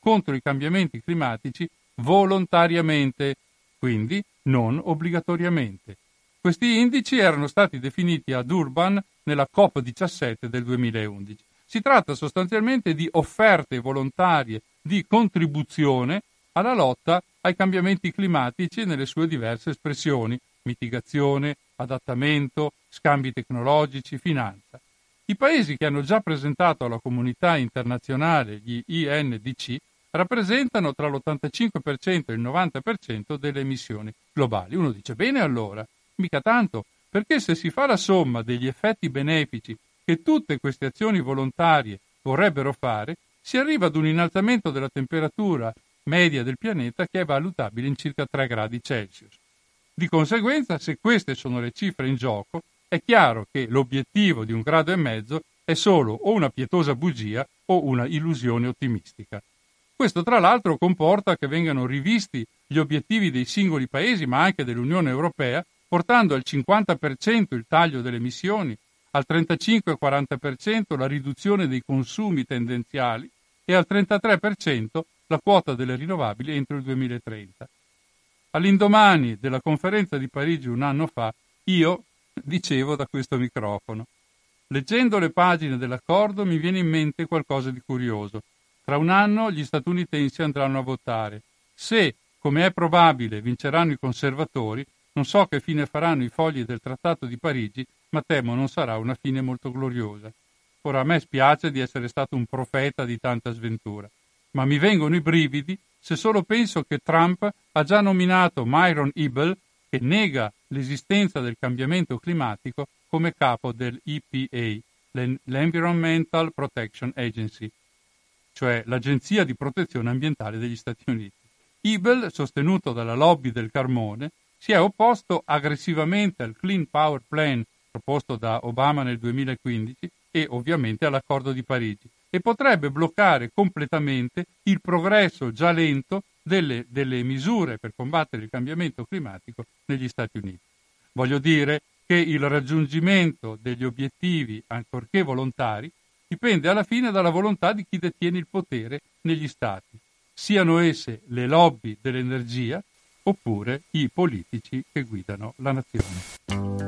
contro i cambiamenti climatici volontariamente, quindi non obbligatoriamente. Questi indici erano stati definiti a Durban nella COP diciassette del duemilaundici. Si tratta sostanzialmente di offerte volontarie di contribuzione alla lotta ai cambiamenti climatici nelle sue diverse espressioni: mitigazione, adattamento, scambi tecnologici, finanza. I paesi che hanno già presentato alla comunità internazionale gli I N D C rappresentano tra l'ottantacinque per cento e il novanta per cento delle emissioni globali. Uno dice: bene allora, mica tanto, perché se si fa la somma degli effetti benefici che tutte queste azioni volontarie vorrebbero fare, si arriva ad un innalzamento della temperatura media del pianeta che è valutabile in circa tre gradi Celsius. Di conseguenza, se queste sono le cifre in gioco, è chiaro che l'obiettivo di un grado e mezzo è solo o una pietosa bugia o una illusione ottimistica. Questo, tra l'altro, comporta che vengano rivisti gli obiettivi dei singoli paesi, ma anche dell'Unione Europea, portando al cinquanta per cento il taglio delle emissioni, al trentacinque e quaranta per cento la riduzione dei consumi tendenziali e al trentatré per cento la quota delle rinnovabili entro il duemilatrenta. All'indomani della conferenza di Parigi un anno fa, io dicevo da questo microfono: leggendo le pagine dell'accordo mi viene in mente qualcosa di curioso. Tra un anno gli statunitensi andranno a votare. Se, come è probabile, vinceranno i conservatori, non so che fine faranno i fogli del Trattato di Parigi, ma temo non sarà una fine molto gloriosa. Ora, a me spiace di essere stato un profeta di tanta sventura, ma mi vengono i brividi se solo penso che Trump ha già nominato Myron Ebell, che nega l'esistenza del cambiamento climatico, come capo dell'E P A, l'Environmental Protection Agency, cioè l'Agenzia di Protezione Ambientale degli Stati Uniti. Ebell, sostenuto dalla lobby del carbone, si è opposto aggressivamente al Clean Power Plan proposto da Obama nel duemilaquindici e ovviamente all'accordo di Parigi, e potrebbe bloccare completamente il progresso già lento delle, delle misure per combattere il cambiamento climatico negli Stati Uniti. Voglio dire che il raggiungimento degli obiettivi, ancorché volontari, dipende alla fine dalla volontà di chi detiene il potere negli Stati, siano esse le lobby dell'energia oppure i politici che guidano la nazione.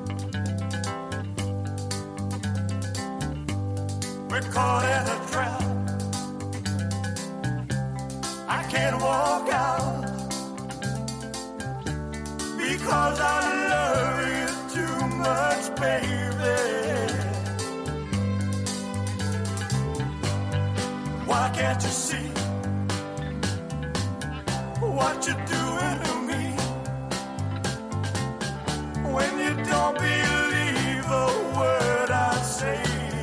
We're caught in a trap. I can't walk out because I love you too much, baby. Why can't you see what you're doing to me when you don't believe a word I say?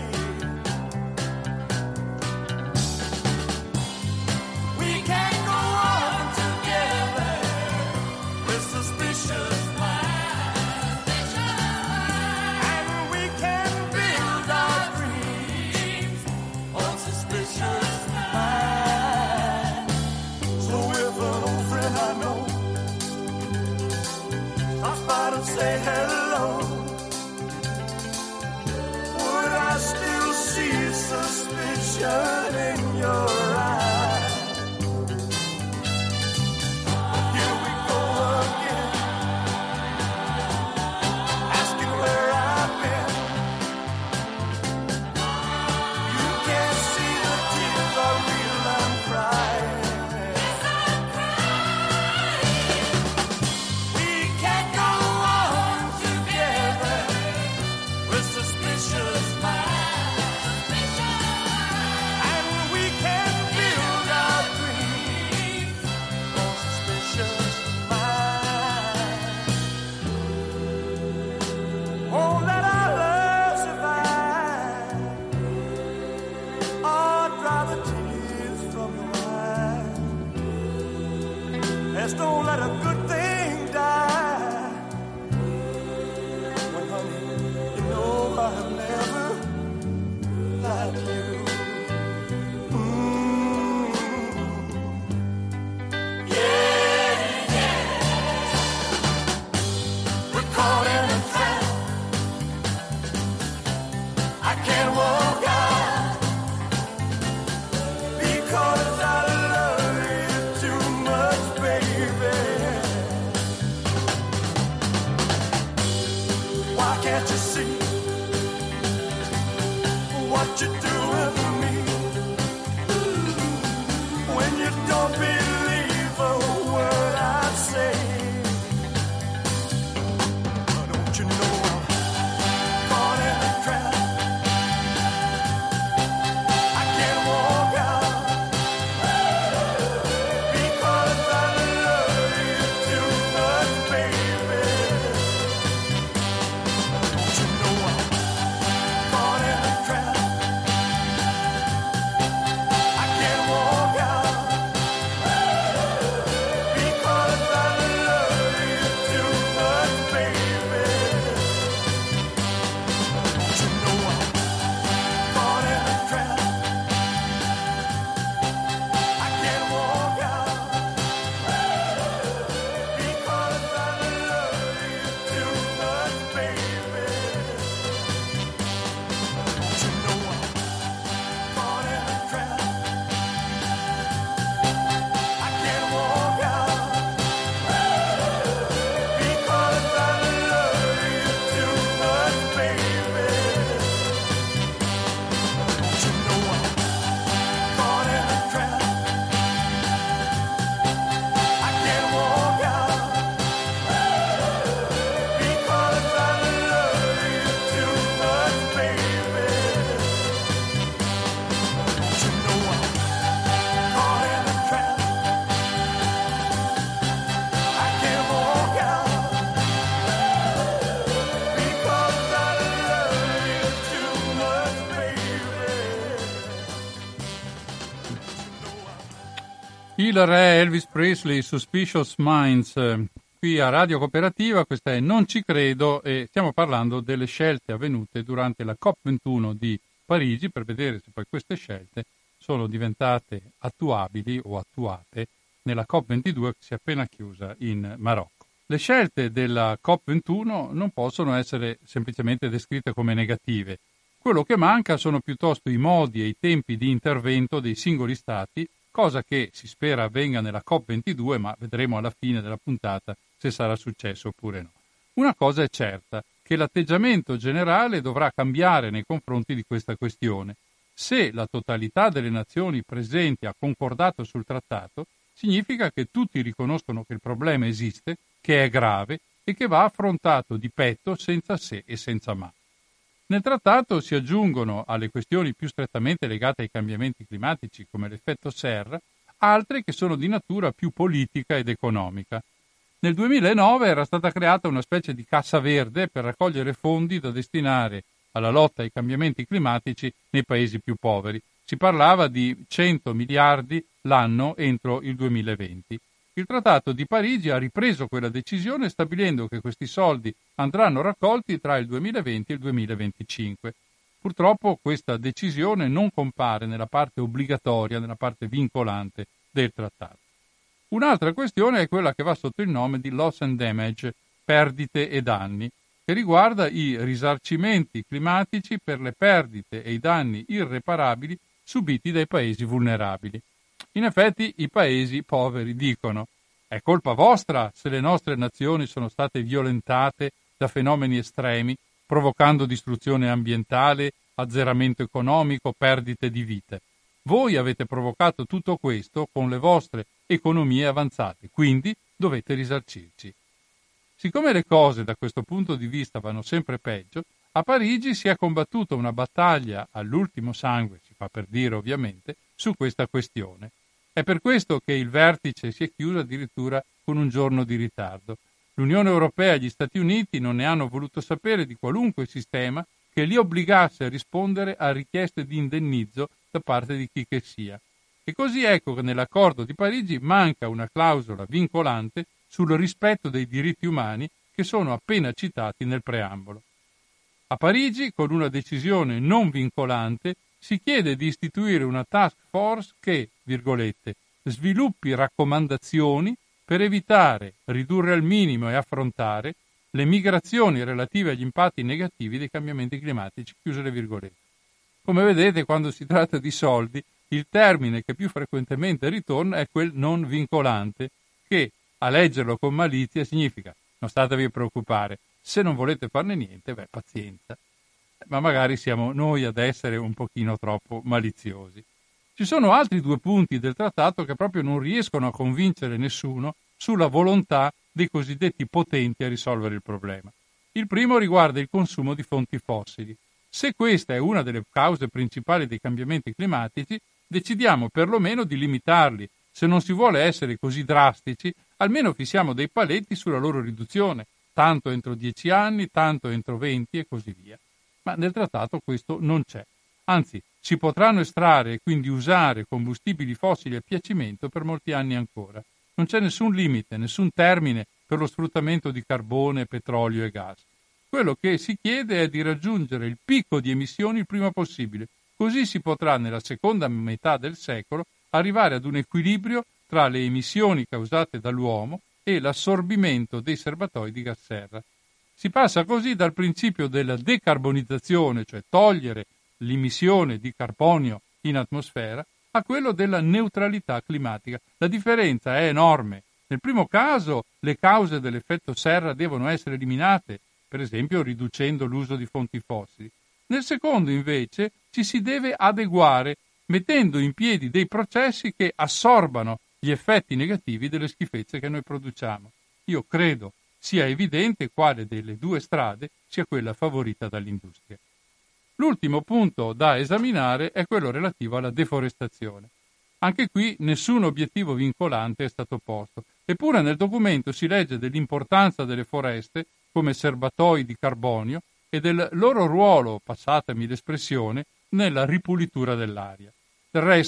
Say hello. Would I still see suspicion in your eyes? Here we go again, asking where I've been. You can't see the tears are real, I'm crying. Suspicious mind, and we can Il re Elvis Presley, Suspicious Minds, qui a Radio Cooperativa. Questa è Non ci credo e stiamo parlando delle scelte avvenute durante la COP ventuno di Parigi, per vedere se poi queste scelte sono diventate attuabili o attuate nella COP ventidue che si è appena chiusa in Marocco. Le scelte della COP ventuno non possono essere semplicemente descritte come negative. Quello che manca sono piuttosto i modi e i tempi di intervento dei singoli stati, cosa che si spera avvenga nella COP ventidue, ma vedremo alla fine della puntata se sarà successo oppure no. Una cosa è certa, che l'atteggiamento generale dovrà cambiare nei confronti di questa questione. Se la totalità delle nazioni presenti ha concordato sul trattato, significa che tutti riconoscono che il problema esiste, che è grave e che va affrontato di petto senza se e senza ma. Nel trattato si aggiungono alle questioni più strettamente legate ai cambiamenti climatici, come l'effetto serra, altre che sono di natura più politica ed economica. Nel duemilanove era stata creata una specie di cassa verde per raccogliere fondi da destinare alla lotta ai cambiamenti climatici nei paesi più poveri. Si parlava di cento miliardi l'anno entro il duemilaventi. Il Trattato di Parigi ha ripreso quella decisione stabilendo che questi soldi andranno raccolti tra il duemilaventi e il duemilaventicinque. Purtroppo questa decisione non compare nella parte obbligatoria, nella parte vincolante del Trattato. Un'altra questione è quella che va sotto il nome di loss and damage, perdite e danni, che riguarda i risarcimenti climatici per le perdite e i danni irreparabili subiti dai paesi vulnerabili. In effetti i paesi poveri dicono: è colpa vostra se le nostre nazioni sono state violentate da fenomeni estremi, provocando distruzione ambientale, azzeramento economico, perdite di vite. Voi avete provocato tutto questo con le vostre economie avanzate, quindi dovete risarcirci. Siccome le cose da questo punto di vista vanno sempre peggio, a Parigi si è combattuta una battaglia all'ultimo sangue, si fa per dire ovviamente, su questa questione. È per questo che il vertice si è chiuso addirittura con un giorno di ritardo. L'Unione Europea e gli Stati Uniti non ne hanno voluto sapere di qualunque sistema che li obbligasse a rispondere a richieste di indennizzo da parte di chi che sia. E così ecco che nell'accordo di Parigi manca una clausola vincolante sul rispetto dei diritti umani che sono appena citati nel preambolo. A Parigi, con una decisione non vincolante, si chiede di istituire una task force che, virgolette, sviluppi raccomandazioni per evitare, ridurre al minimo e affrontare le migrazioni relative agli impatti negativi dei cambiamenti climatici, chiuse le virgolette. Come vedete, quando si tratta di soldi, il termine che più frequentemente ritorna è quel non vincolante, che, a leggerlo con malizia, significa: non statevi a preoccupare, se non volete farne niente, beh, pazienza. Ma magari siamo noi ad essere un pochino troppo maliziosi. Ci sono altri due punti del trattato che proprio non riescono a convincere nessuno sulla volontà dei cosiddetti potenti a risolvere il problema. Il primo riguarda il consumo di fonti fossili. Se questa è una delle cause principali dei cambiamenti climatici, decidiamo perlomeno di limitarli. Se non si vuole essere così drastici, almeno fissiamo dei paletti sulla loro riduzione, tanto entro dieci anni, tanto entro venti e così via. Ma nel trattato questo non c'è. Anzi, si potranno estrarre e quindi usare combustibili fossili a piacimento per molti anni ancora. Non c'è nessun limite, nessun termine per lo sfruttamento di carbone, petrolio e gas. Quello che si chiede è di raggiungere il picco di emissioni il prima possibile. Così si potrà, nella seconda metà del secolo, arrivare ad un equilibrio tra le emissioni causate dall'uomo e l'assorbimento dei serbatoi di gas serra. Si passa così dal principio della decarbonizzazione, cioè togliere l'emissione di carbonio in atmosfera, a quello della neutralità climatica. La differenza è enorme. Nel primo caso le cause dell'effetto serra devono essere eliminate, per esempio riducendo l'uso di fonti fossili. Nel secondo, invece, ci si deve adeguare, mettendo in piedi dei processi che assorbano gli effetti negativi delle schifezze che noi produciamo. Io credo sia evidente quale delle due strade sia quella favorita dall'industria. L'ultimo punto da esaminare è quello relativo alla deforestazione. Anche qui nessun obiettivo vincolante è stato posto, eppure nel documento si legge dell'importanza delle foreste come serbatoi di carbonio e del loro ruolo, passatemi l'espressione, nella ripulitura dell'aria. Del resto,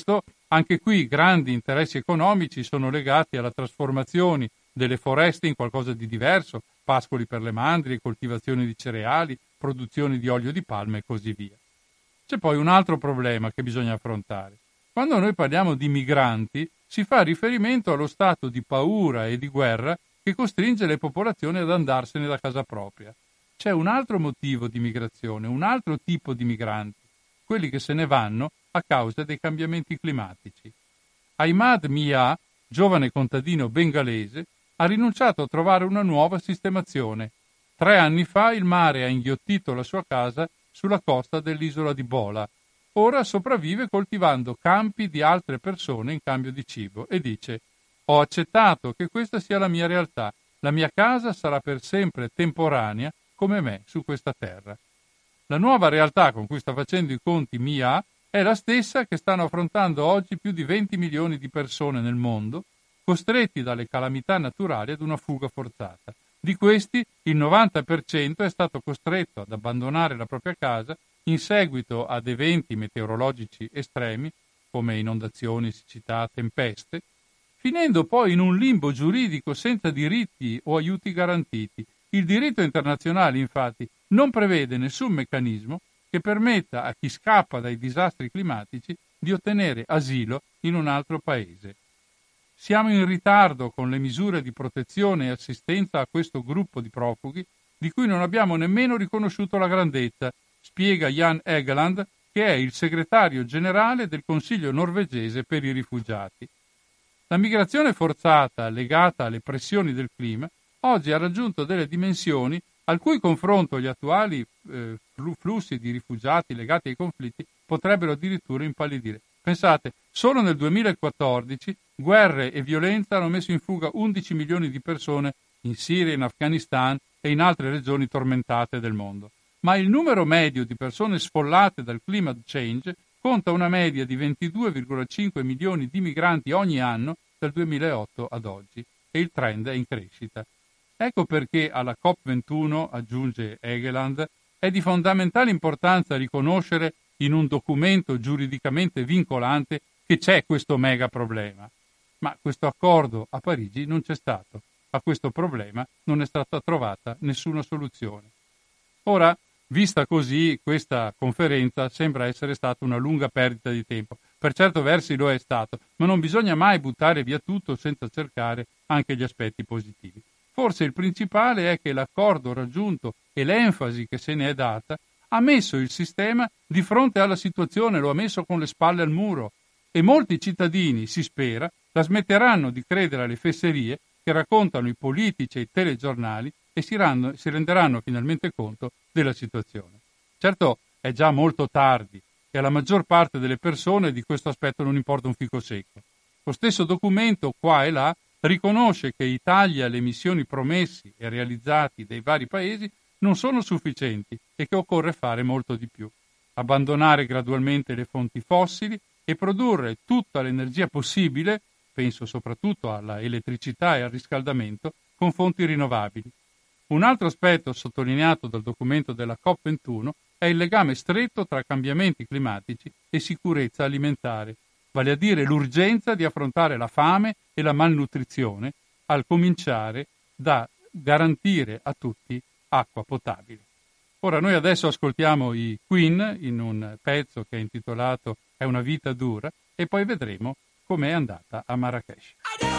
Anche qui grandi interessi economici sono legati alla trasformazione delle foreste in qualcosa di diverso, pascoli per le mandrie, coltivazioni di cereali, produzione di olio di palma e così via. C'è poi un altro problema che bisogna affrontare. Quando noi parliamo di migranti, si fa riferimento allo stato di paura e di guerra che costringe le popolazioni ad andarsene da casa propria. C'è un altro motivo di migrazione, un altro tipo di migranti, quelli che se ne vanno a causa dei cambiamenti climatici. Ahmad Mia, giovane contadino bengalese, ha rinunciato a trovare una nuova sistemazione. Tre anni fa il mare ha inghiottito la sua casa sulla costa dell'isola di Bola. Ora sopravvive coltivando campi di altre persone in cambio di cibo e dice: «Ho accettato che questa sia la mia realtà. La mia casa sarà per sempre temporanea come me su questa terra». La nuova realtà con cui sta facendo i conti Mia è la stessa che stanno affrontando oggi più di venti milioni di persone nel mondo, costretti dalle calamità naturali ad una fuga forzata. Di questi, il novanta per cento è stato costretto ad abbandonare la propria casa in seguito ad eventi meteorologici estremi, come inondazioni, siccità, tempeste, finendo poi in un limbo giuridico senza diritti o aiuti garantiti. Il diritto internazionale, infatti, non prevede nessun meccanismo che permetta a chi scappa dai disastri climatici di ottenere asilo in un altro paese. Siamo in ritardo con le misure di protezione e assistenza a questo gruppo di profughi di cui non abbiamo nemmeno riconosciuto la grandezza, spiega Jan Egeland, che è il segretario generale del Consiglio norvegese per i rifugiati. La migrazione forzata legata alle pressioni del clima oggi ha raggiunto delle dimensioni al cui confronto gli attuali eh, flussi di rifugiati legati ai conflitti potrebbero addirittura impallidire. Pensate, solo nel duemilaquattordici guerre e violenza hanno messo in fuga undici milioni di persone in Siria, in Afghanistan e in altre regioni tormentate del mondo. Ma il numero medio di persone sfollate dal climate change conta una media di ventidue virgola cinque milioni di migranti ogni anno dal duemilaotto ad oggi e il trend è in crescita. Ecco perché alla COP ventuno, aggiunge Egeland, è di fondamentale importanza riconoscere in un documento giuridicamente vincolante che c'è questo mega problema. Ma questo accordo a Parigi non c'è stato. A questo problema non è stata trovata nessuna soluzione. Ora, vista così, questa conferenza sembra essere stata una lunga perdita di tempo. Per certi versi lo è stato, ma non bisogna mai buttare via tutto senza cercare anche gli aspetti positivi. Forse il principale è che l'accordo raggiunto e l'enfasi che se ne è data ha messo il sistema di fronte alla situazione, lo ha messo con le spalle al muro e molti cittadini, si spera, la smetteranno di credere alle fesserie che raccontano i politici e i telegiornali e si, ranno, si renderanno finalmente conto della situazione. Certo, è già molto tardi e alla maggior parte delle persone di questo aspetto non importa un fico secco. Lo stesso documento, qua e là, riconosce che i tagli alle emissioni promessi e realizzati dai vari paesi non sono sufficienti e che occorre fare molto di più. Abbandonare gradualmente le fonti fossili e produrre tutta l'energia possibile, penso soprattutto alla elettricità e al riscaldamento, con fonti rinnovabili. Un altro aspetto sottolineato dal documento della COP ventuno è il legame stretto tra cambiamenti climatici e sicurezza alimentare, vale a dire l'urgenza di affrontare la fame e la malnutrizione, al cominciare da garantire a tutti acqua potabile. Ora noi adesso ascoltiamo i Queen in un pezzo che è intitolato È una vita dura e poi vedremo com'è andata a Marrakesh.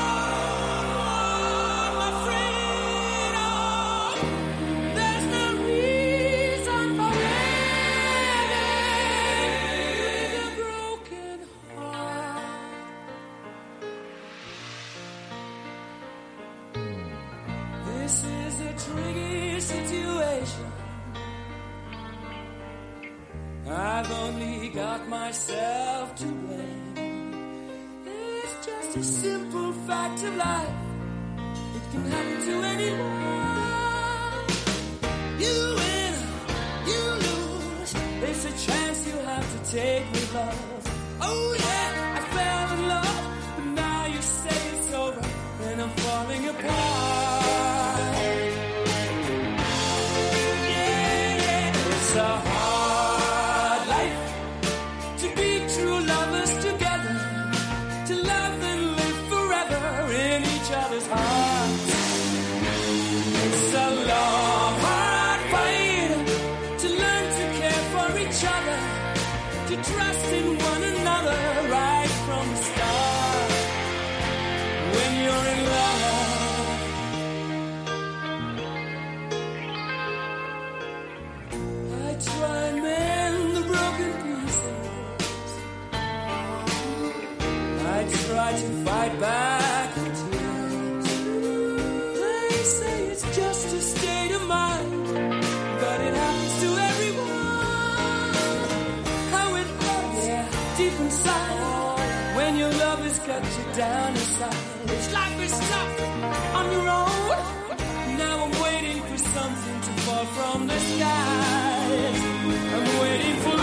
This is a tricky situation. I've only got myself to blame. It's just a simple fact of life. It can happen to anyone. You win, you lose. It's a chance you have to take with love. Oh yeah, I fell in love, but now you say it's over, and I'm falling apart. It's a hard life to be true lovers together. each other, to trust in one another right from the start. When you're in love, I try and mend the broken pieces. I try to fight back the tears. They say it's just a state of mind, but it happens to everyone. How it hurts, yeah, deep inside, when your love has cut you down inside. It's life is tough on your own. Now I'm waiting for something to fall from the skies. I'm waiting for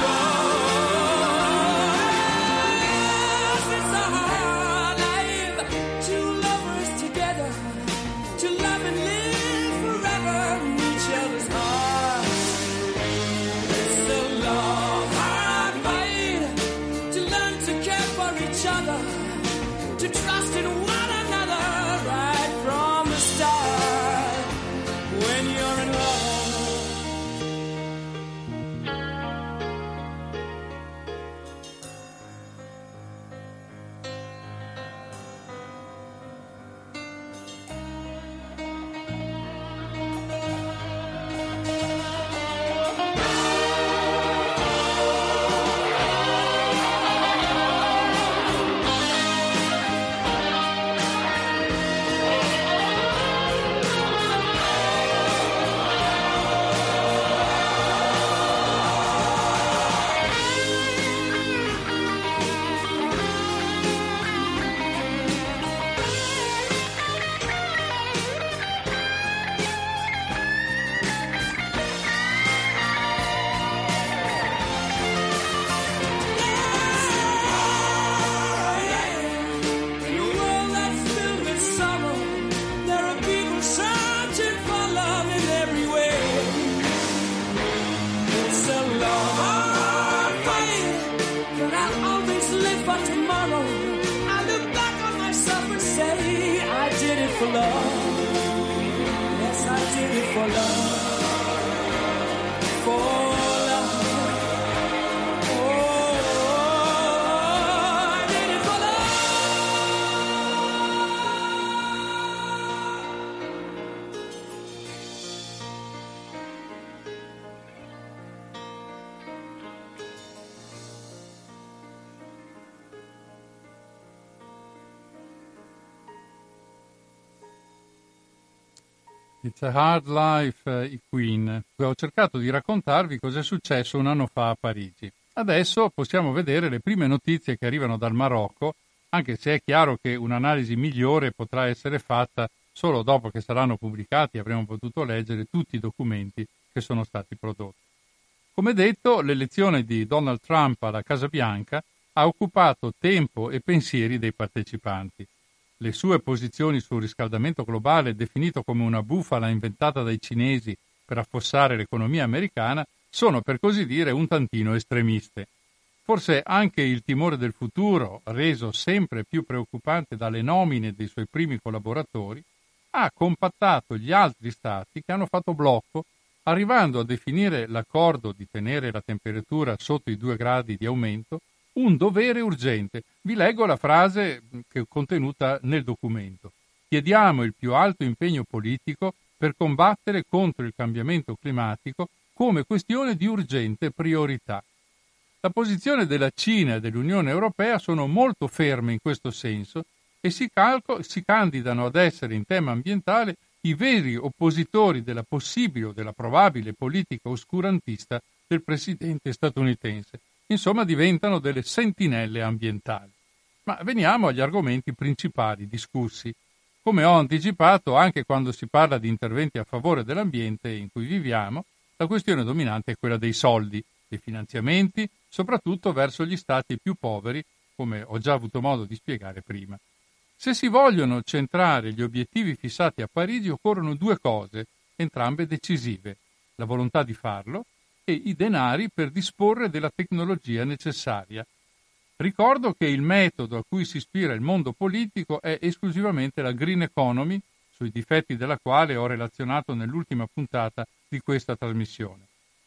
love. It's a hard life, two lovers together, to love and live forever in each other's hearts. It's a long, hard fight to learn to care for each other, to trust in one another right from the start. When you're in love, for love. Yes, I did it for love. For love. Oh, I did it for It's a Hard Life, eh, i Queen. Ho cercato di raccontarvi cosa è successo un anno fa a Parigi. Adesso possiamo vedere le prime notizie che arrivano dal Marocco, anche se è chiaro che un'analisi migliore potrà essere fatta solo dopo che saranno pubblicati e avremo potuto leggere tutti i documenti che sono stati prodotti. Come detto, l'elezione di Donald Trump alla Casa Bianca ha occupato tempo e pensieri dei partecipanti. Le sue posizioni sul riscaldamento globale, definito come una bufala inventata dai cinesi per affossare l'economia americana, sono per così dire un tantino estremiste. Forse anche il timore del futuro, reso sempre più preoccupante dalle nomine dei suoi primi collaboratori, ha compattato gli altri stati che hanno fatto blocco, arrivando a definire l'accordo di tenere la temperatura sotto i due gradi di aumento un dovere urgente. Vi leggo la frase che è contenuta nel documento. Chiediamo il più alto impegno politico per combattere contro il cambiamento climatico come questione di urgente priorità. La posizione della Cina e dell'Unione Europea sono molto ferme in questo senso e si, calco, si candidano ad essere in tema ambientale i veri oppositori della possibile o della probabile politica oscurantista del presidente statunitense. Insomma, diventano delle sentinelle ambientali. Ma veniamo agli argomenti principali discussi. Come ho anticipato, anche quando si parla di interventi a favore dell'ambiente in cui viviamo, la questione dominante è quella dei soldi, dei finanziamenti, soprattutto verso gli stati più poveri, come ho già avuto modo di spiegare prima. Se si vogliono centrare gli obiettivi fissati a Parigi, occorrono due cose, entrambe decisive: la volontà di farlo e i denari per disporre della tecnologia necessaria. Ricordo che il metodo a cui si ispira il mondo politico è esclusivamente la green economy, sui difetti della quale ho relazionato nell'ultima puntata di questa trasmissione.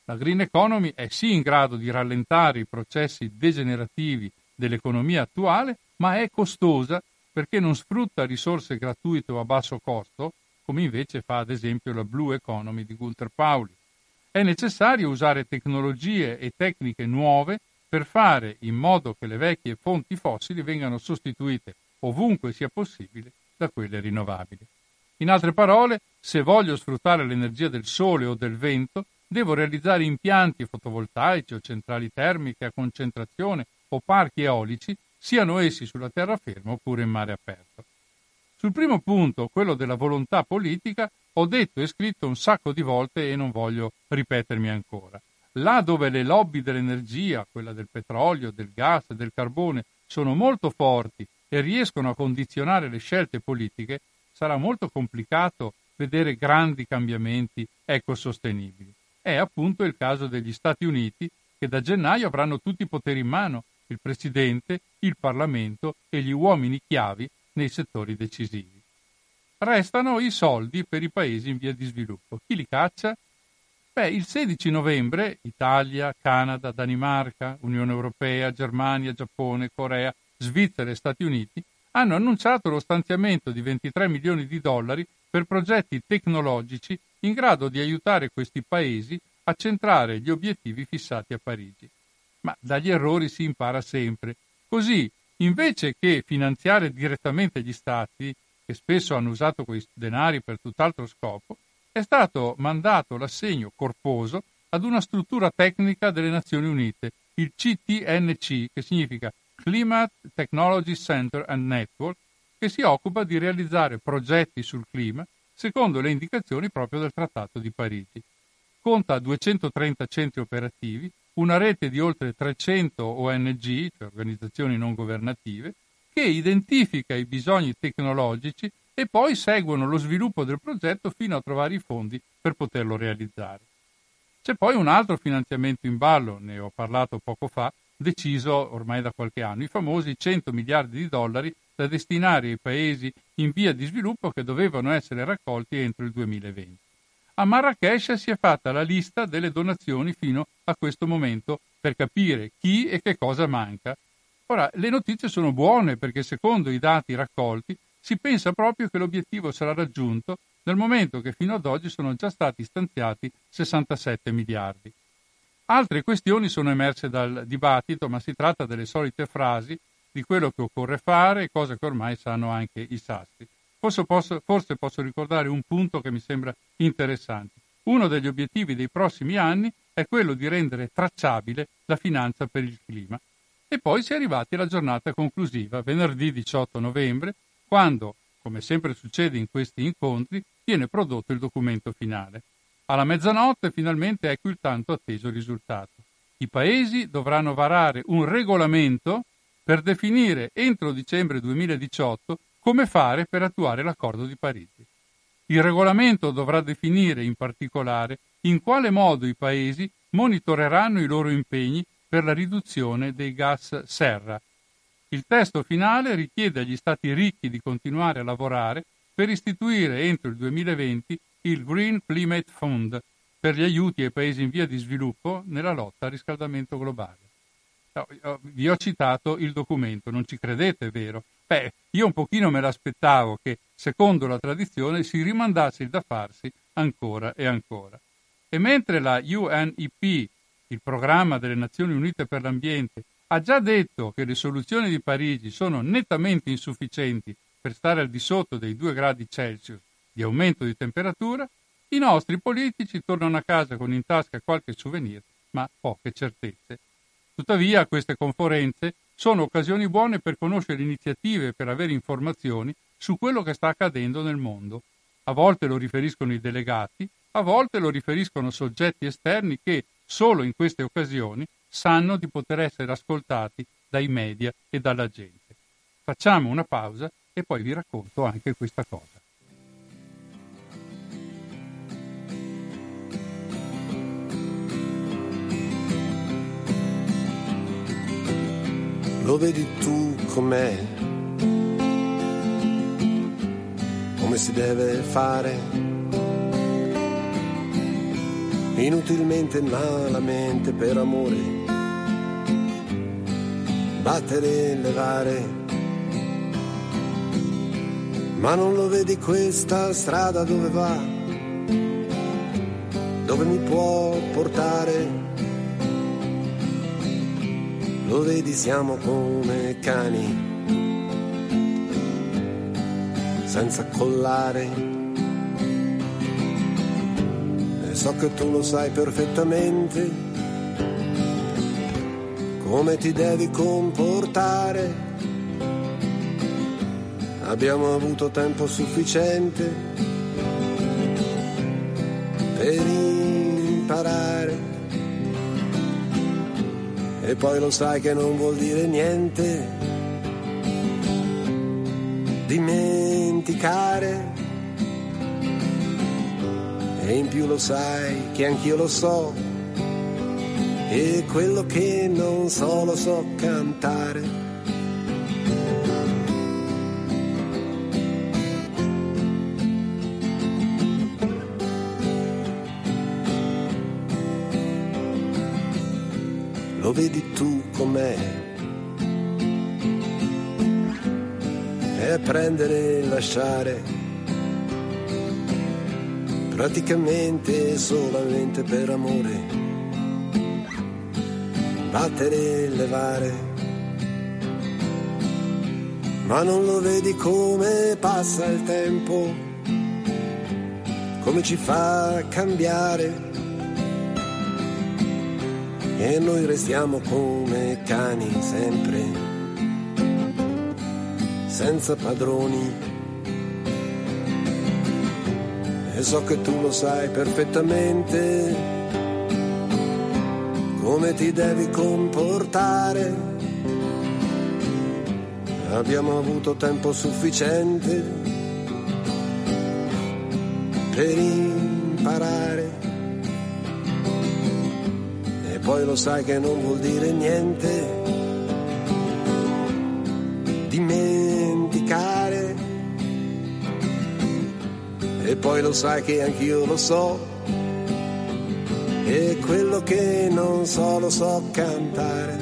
La green economy è sì in grado di rallentare i processi degenerativi dell'economia attuale, ma è costosa perché non sfrutta risorse gratuite o a basso costo, come invece fa ad esempio la blue economy di Gunther Pauli. È necessario usare tecnologie e tecniche nuove per fare in modo che le vecchie fonti fossili vengano sostituite ovunque sia possibile da quelle rinnovabili. In altre parole, se voglio sfruttare l'energia del sole o del vento, devo realizzare impianti fotovoltaici o centrali termiche a concentrazione o parchi eolici, siano essi sulla terraferma oppure in mare aperto. Sul primo punto, quello della volontà politica, ho detto e scritto un sacco di volte e non voglio ripetermi ancora. Là dove le lobby dell'energia, quella del petrolio, del gas, del carbone, sono molto forti e riescono a condizionare le scelte politiche, sarà molto complicato vedere grandi cambiamenti ecosostenibili. È appunto il caso degli Stati Uniti, che da gennaio avranno tutti i poteri in mano, il Presidente, il Parlamento e gli uomini chiavi nei settori decisivi. Restano i soldi per i paesi in via di sviluppo. Chi li caccia? Beh, il sedici novembre Italia, Canada, Danimarca, Unione Europea, Germania, Giappone, Corea, Svizzera e Stati Uniti hanno annunciato lo stanziamento di ventitré milioni di dollari per progetti tecnologici in grado di aiutare questi paesi a centrare gli obiettivi fissati a Parigi. Ma dagli errori si impara sempre. Così, invece che finanziare direttamente gli Stati, che spesso hanno usato quei denari per tutt'altro scopo, è stato mandato l'assegno corposo ad una struttura tecnica delle Nazioni Unite, il C T N C, che significa Climate Technology Center and Network, che si occupa di realizzare progetti sul clima secondo le indicazioni proprio del Trattato di Parigi. Conta duecentotrenta centri operativi, una rete di oltre trecento O N G, cioè organizzazioni non governative, che identifica i bisogni tecnologici e poi seguono lo sviluppo del progetto fino a trovare i fondi per poterlo realizzare. C'è poi un altro finanziamento in ballo, ne ho parlato poco fa, deciso ormai da qualche anno, i famosi cento miliardi di dollari da destinare ai paesi in via di sviluppo che dovevano essere raccolti entro il duemilaventi. A Marrakech si è fatta la lista delle donazioni fino a questo momento per capire chi e che cosa manca. Ora, le notizie sono buone perché secondo i dati raccolti si pensa proprio che l'obiettivo sarà raggiunto nel momento che fino ad oggi sono già stati stanziati sessantasette miliardi. Altre questioni sono emerse dal dibattito, ma si tratta delle solite frasi di quello che occorre fare, cose che ormai sanno anche i sassi. Forse posso, forse posso ricordare un punto che mi sembra interessante. Uno degli obiettivi dei prossimi anni è quello di rendere tracciabile la finanza per il clima. E poi si è arrivati alla giornata conclusiva, venerdì diciotto novembre, quando, come sempre succede in questi incontri, viene prodotto il documento finale. Alla mezzanotte finalmente ecco il tanto atteso risultato. I paesi dovranno varare un regolamento per definire entro dicembre duemiladiciotto come fare per attuare l'accordo di Parigi. Il regolamento dovrà definire in particolare in quale modo i paesi monitoreranno i loro impegni per la riduzione dei gas serra. Il testo finale richiede agli Stati ricchi di continuare a lavorare per istituire entro il duemilaventi il Green Climate Fund per gli aiuti ai paesi in via di sviluppo nella lotta al riscaldamento globale. No, vi ho citato il documento, non ci credete, vero? Beh, io un pochino me l'aspettavo che, secondo la tradizione, si rimandasse il da farsi ancora e ancora. E mentre la U N E P, il programma delle Nazioni Unite per l'ambiente, ha già detto che le soluzioni di Parigi sono nettamente insufficienti per stare al di sotto dei due gradi Celsius di aumento di temperatura, i nostri politici tornano a casa con in tasca qualche souvenir, ma poche certezze. Tuttavia, queste conferenze sono occasioni buone per conoscere iniziative e per avere informazioni su quello che sta accadendo nel mondo. A volte lo riferiscono i delegati, a volte lo riferiscono soggetti esterni che, solo in queste occasioni, sanno di poter essere ascoltati dai media e dalla gente. Facciamo una pausa e poi vi racconto anche questa cosa. Lo vedi tu com'è, come si deve fare. inutilmente, malamente per amore, battere e levare. Ma non lo vedi questa strada dove va, dove mi può portare? Lo vedi, siamo come cani senza collare. E so che tu lo sai perfettamente come ti devi comportare. Abbiamo avuto tempo sufficiente per imparare. E poi lo sai che non vuol dire niente dimenticare. E in più lo sai che anch'io lo so, e quello che non so lo so cantare. Lo vedi tu com'è, è prendere e lasciare, praticamente solamente per amore, battere e levare. Ma non lo vedi come passa il tempo, come ci fa cambiare, e noi restiamo come cani sempre, senza padroni. E so che tu lo sai perfettamente come ti devi comportare. Abbiamo avuto tempo sufficiente per imparare. E poi lo sai che non vuol dire niente dimenticare. E poi lo sai che anch'io lo so, e quello che non so lo so cantare.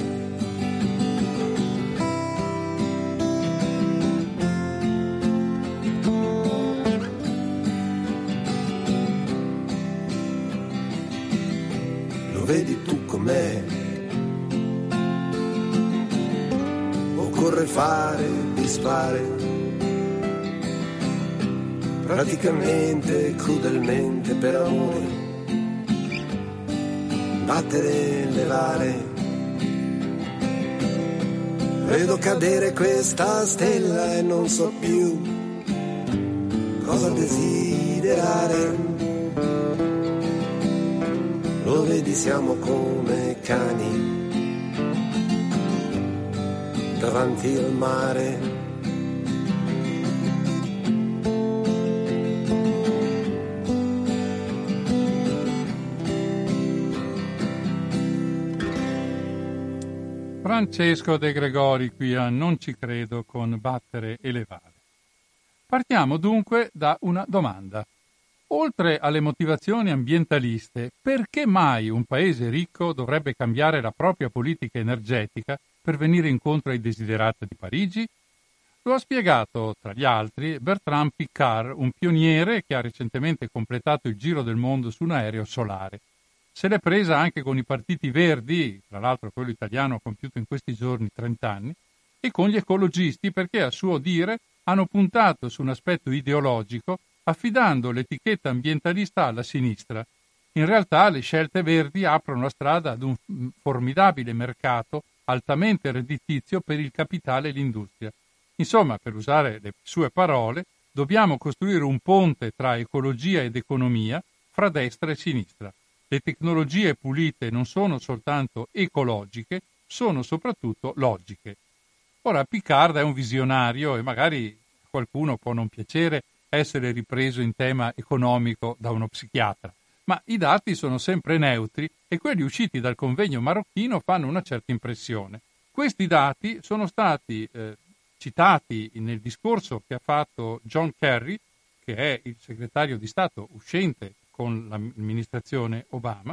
Lo vedi tu com'è, occorre fare, disfare, praticamente, crudelmente per amore, battere e levare. Vedo cadere questa stella e non so più cosa desiderare. Lo vedi, siamo come cani davanti al mare. Francesco De Gregori qui a Non ci credo con Battere e Levare. Partiamo dunque da una domanda. Oltre alle motivazioni ambientaliste, perché mai un paese ricco dovrebbe cambiare la propria politica energetica per venire incontro ai desiderata di Parigi? Lo ha spiegato, tra gli altri, Bertrand Piccard, un pioniere che ha recentemente completato il giro del mondo su un aereo solare. Se l'è presa anche con i partiti verdi, tra l'altro quello italiano ha compiuto in questi giorni trenta anni, e con gli ecologisti perché, a suo dire, hanno puntato su un aspetto ideologico affidando l'etichetta ambientalista alla sinistra. In realtà le scelte verdi aprono la strada ad un formidabile mercato altamente redditizio per il capitale e l'industria. Insomma, per usare le sue parole, dobbiamo costruire un ponte tra ecologia ed economia, fra destra e sinistra. Le tecnologie pulite non sono soltanto ecologiche, sono soprattutto logiche. Ora, Piccard è un visionario e magari qualcuno può non piacere essere ripreso in tema economico da uno psichiatra, ma i dati sono sempre neutri e quelli usciti dal convegno marocchino fanno una certa impressione. Questi dati sono stati eh, citati nel discorso che ha fatto John Kerry, che è il segretario di Stato uscente con l'amministrazione Obama,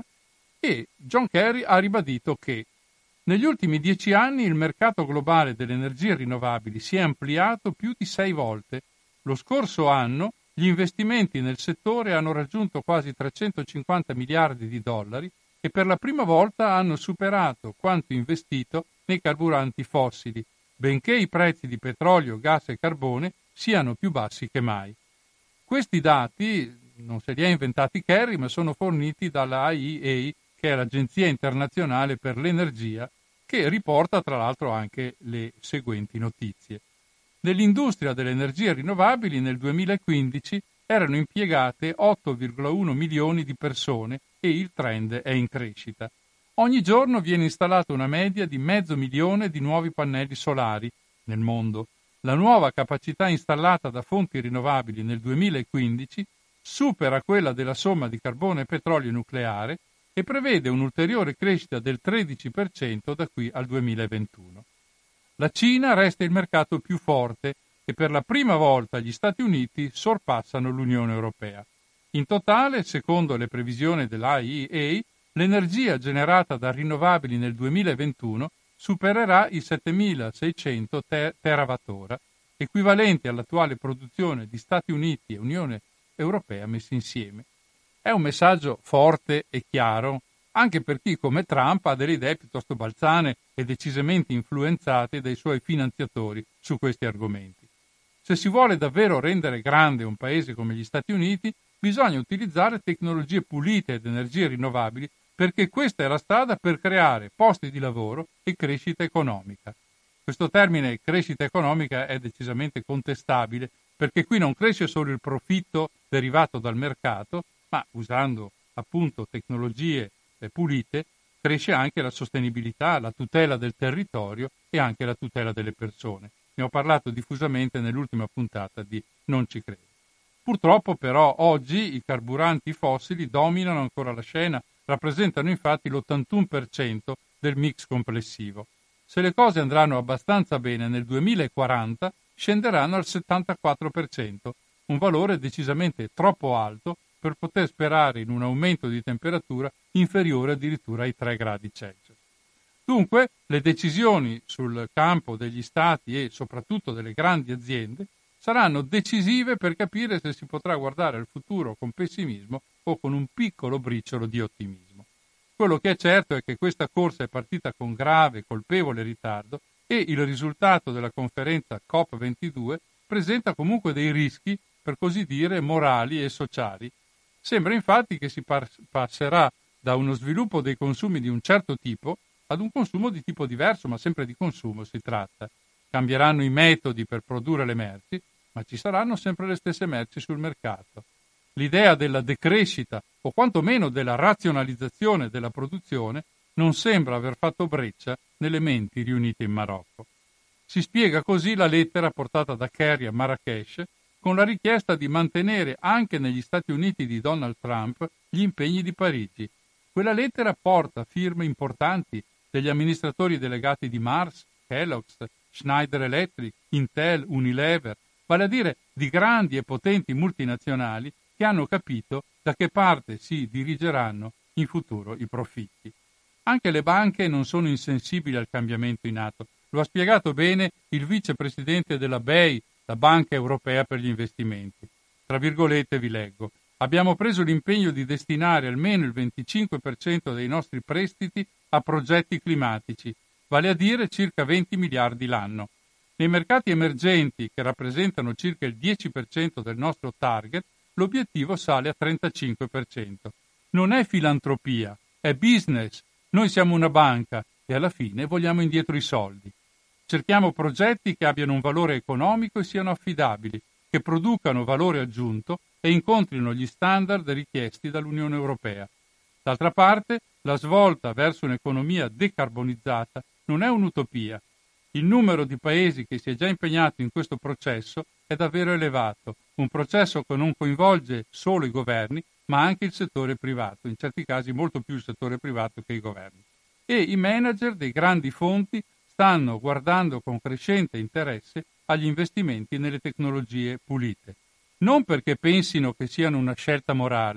e John Kerry ha ribadito che negli ultimi dieci anni il mercato globale delle energie rinnovabili si è ampliato più di sei volte. Lo scorso anno gli investimenti nel settore hanno raggiunto quasi trecentocinquanta miliardi di dollari e per la prima volta hanno superato quanto investito nei carburanti fossili, benché i prezzi di petrolio, gas e carbone siano più bassi che mai. Questi dati non se li ha inventati Kerry, ma sono forniti dalla I E A, che è l'Agenzia Internazionale per l'Energia, che riporta tra l'altro anche le seguenti notizie. Nell'industria delle energie rinnovabili nel duemilaquindici erano impiegate otto virgola uno milioni di persone e il trend è in crescita. Ogni giorno viene installata una media di mezzo milione di nuovi pannelli solari nel mondo. La nuova capacità installata da fonti rinnovabili nel duemilaquindici supera quella della somma di carbone, petrolio e nucleare e prevede un'ulteriore crescita del tredici per cento da qui al duemilaventuno. La Cina resta il mercato più forte e per la prima volta gli Stati Uniti sorpassano l'Unione Europea. In totale, secondo le previsioni dell'I E A, l'energia generata da rinnovabili nel duemilaventuno supererà i settemilaseicento ter- terawattora, equivalenti all'attuale produzione di Stati Uniti e Unione Europea messi insieme. È un messaggio forte e chiaro, anche per chi come Trump ha delle idee piuttosto balzane e decisamente influenzate dai suoi finanziatori su questi argomenti. Se si vuole davvero rendere grande un paese come gli Stati Uniti, bisogna utilizzare tecnologie pulite ed energie rinnovabili, perché questa è la strada per creare posti di lavoro e crescita economica. Questo termine crescita economica è decisamente contestabile, perché qui non cresce solo il profitto derivato dal mercato, ma usando appunto tecnologie eh, pulite, cresce anche la sostenibilità, la tutela del territorio e anche la tutela delle persone. Ne ho parlato diffusamente nell'ultima puntata di Non ci credo. Purtroppo però oggi i carburanti fossili dominano ancora la scena, rappresentano infatti l'ottantuno per cento del mix complessivo. Se le cose andranno abbastanza bene nel duemilaquaranta scenderanno al settantaquattro per cento, un valore decisamente troppo alto per poter sperare in un aumento di temperatura inferiore addirittura ai tre gradi Celsius. Dunque, le decisioni sul campo degli Stati e soprattutto delle grandi aziende saranno decisive per capire se si potrà guardare al futuro con pessimismo o con un piccolo briciolo di ottimismo. Quello che è certo è che questa corsa è partita con grave, colpevole ritardo e il risultato della conferenza COP ventidue presenta comunque dei rischi, per così dire, morali e sociali. Sembra infatti che si par- passerà da uno sviluppo dei consumi di un certo tipo ad un consumo di tipo diverso, ma sempre di consumo si tratta. Cambieranno i metodi per produrre le merci, ma ci saranno sempre le stesse merci sul mercato. L'idea della decrescita o quantomeno della razionalizzazione della produzione non sembra aver fatto breccia nelle menti riunite in Marocco. Si spiega così la lettera portata da Kerry a Marrakech con la richiesta di mantenere anche negli Stati Uniti di Donald Trump gli impegni di Parigi. Quella lettera porta firme importanti degli amministratori delegati di Mars, Kellogg's, Schneider Electric, Intel, Unilever, vale a dire di grandi e potenti multinazionali che hanno capito da che parte si dirigeranno in futuro i profitti. Anche le banche non sono insensibili al cambiamento in atto. Lo ha spiegato bene il vicepresidente della B E I, la Banca Europea per gli Investimenti. Tra virgolette vi leggo: abbiamo preso l'impegno di destinare almeno il venticinque per cento dei nostri prestiti a progetti climatici, vale a dire circa venti miliardi l'anno. Nei mercati emergenti, che rappresentano circa il dieci per cento del nostro target, l'obiettivo sale a trentacinque per cento. Non è filantropia, è business. Noi siamo una banca e alla fine vogliamo indietro i soldi. Cerchiamo progetti che abbiano un valore economico e siano affidabili, che producano valore aggiunto e incontrino gli standard richiesti dall'Unione Europea. D'altra parte, la svolta verso un'economia decarbonizzata non è un'utopia. Il numero di paesi che si è già impegnato in questo processo è davvero elevato, un processo che non coinvolge solo i governi, ma anche il settore privato, in certi casi molto più il settore privato che i governi. E i manager dei grandi fondi stanno guardando con crescente interesse agli investimenti nelle tecnologie pulite. Non perché pensino che siano una scelta morale, ma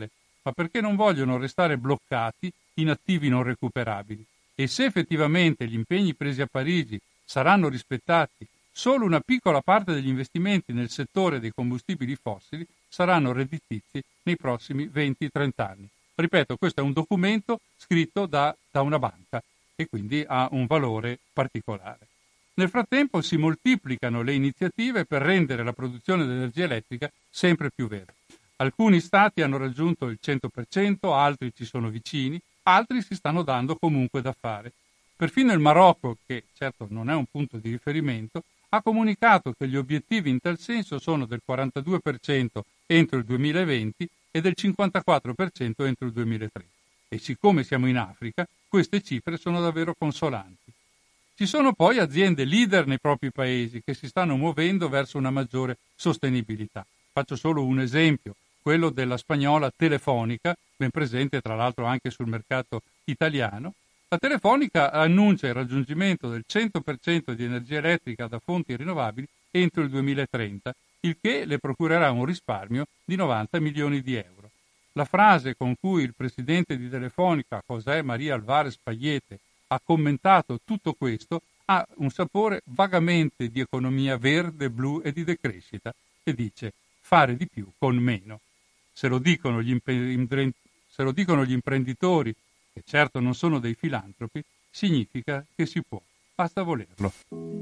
ma perché non vogliono restare bloccati in attivi non recuperabili. E se effettivamente gli impegni presi a Parigi saranno rispettati, solo una piccola parte degli investimenti nel settore dei combustibili fossili saranno redditizi nei prossimi venti trenta anni. Ripeto, questo è un documento scritto da, da una banca e quindi ha un valore particolare. Nel frattempo si moltiplicano le iniziative per rendere la produzione di energia elettrica sempre più verde. Alcuni stati hanno raggiunto il cento per cento, altri ci sono vicini, altri si stanno dando comunque da fare. Perfino il Marocco, che certo non è un punto di riferimento, ha comunicato che gli obiettivi in tal senso sono del quarantadue per cento entro il duemilaventi e del cinquantaquattro per cento entro il duemilatrenta. E siccome siamo in Africa, queste cifre sono davvero consolanti. Ci sono poi aziende leader nei propri paesi che si stanno muovendo verso una maggiore sostenibilità. Faccio solo un esempio, quello della spagnola Telefonica, ben presente tra l'altro anche sul mercato italiano. La Telefonica annuncia il raggiungimento del cento per cento di energia elettrica da fonti rinnovabili entro il duemilatrenta, il che le procurerà un risparmio di novanta milioni di euro. La frase con cui il presidente di Telefonica, José María Álvarez Payete, ha commentato tutto questo ha un sapore vagamente di economia verde, blu e di decrescita e dice fare di più con meno. Se lo dicono gli, imp- se lo dicono gli imprenditori, che certo non sono dei filantropi, significa che si può, basta volerlo.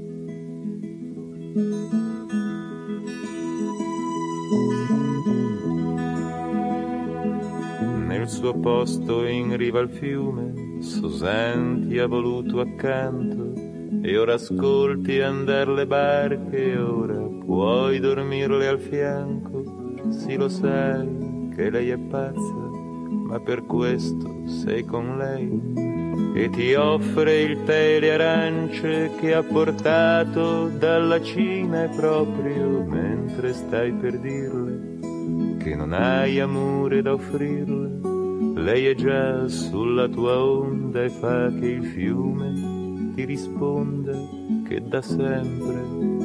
Nel suo posto in riva al fiume, Susan ti ha voluto accanto, e ora ascolti andar le barche, ora puoi dormirle al fianco. Sì, lo sai che lei è pazza, ma per questo sei con lei, e ti offre il tè e le arance che ha portato dalla Cina, e proprio mentre stai per dirle che non hai amore da offrirle, lei è già sulla tua onda e fa che il fiume ti risponda che da sempre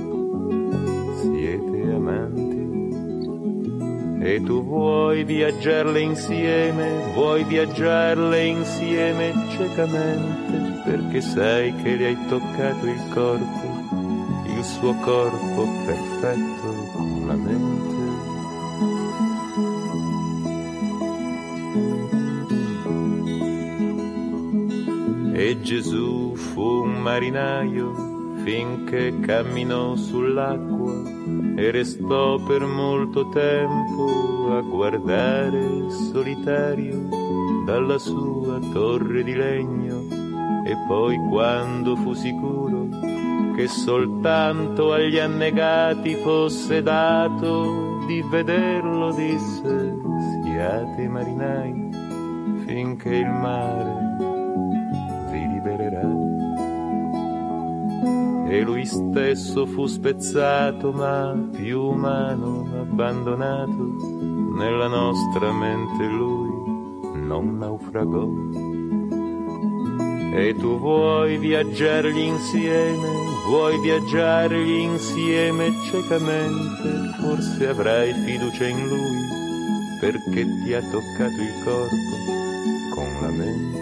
siete amanti. E tu vuoi viaggiarle insieme, vuoi viaggiarle insieme ciecamente, perché sai che le hai toccato il corpo, il suo corpo perfetto con la mente. E Gesù fu un marinaio finché camminò sull'acqua e restò per molto tempo a guardare solitario dalla sua torre di legno, e poi quando fu sicuro che soltanto agli annegati fosse dato di vederlo, disse: siate marinai finché il mare vi libererà. E lui stesso fu spezzato, ma più umano, abbandonato. Nella nostra mente lui non naufragò. E tu vuoi viaggiargli insieme, vuoi viaggiargli insieme ciecamente, forse avrai fiducia in lui, perché ti ha toccato il corpo con la mente.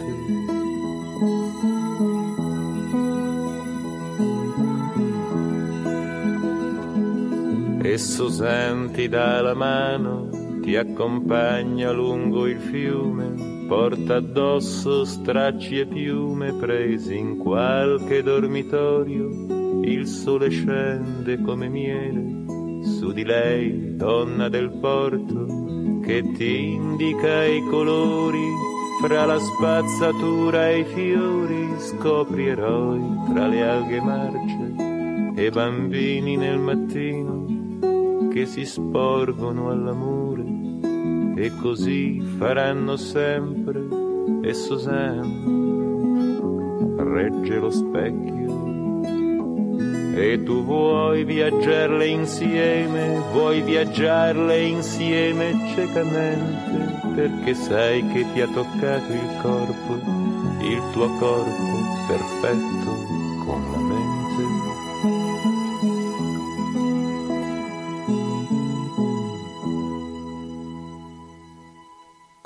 Esso senti dà la mano, ti accompagna lungo il fiume, porta addosso stracci e piume presi in qualche dormitorio. Il sole scende come miele su di lei, donna del porto, che ti indica i colori fra la spazzatura e i fiori. Scopri eroi tra le alghe marce e bambini nel mattino che si sporgono all'amore, e così faranno sempre. E Susan regge lo specchio. E tu vuoi viaggiarle insieme, vuoi viaggiarle insieme ciecamente, perché sai che ti ha toccato il corpo, il tuo corpo perfetto con la mente.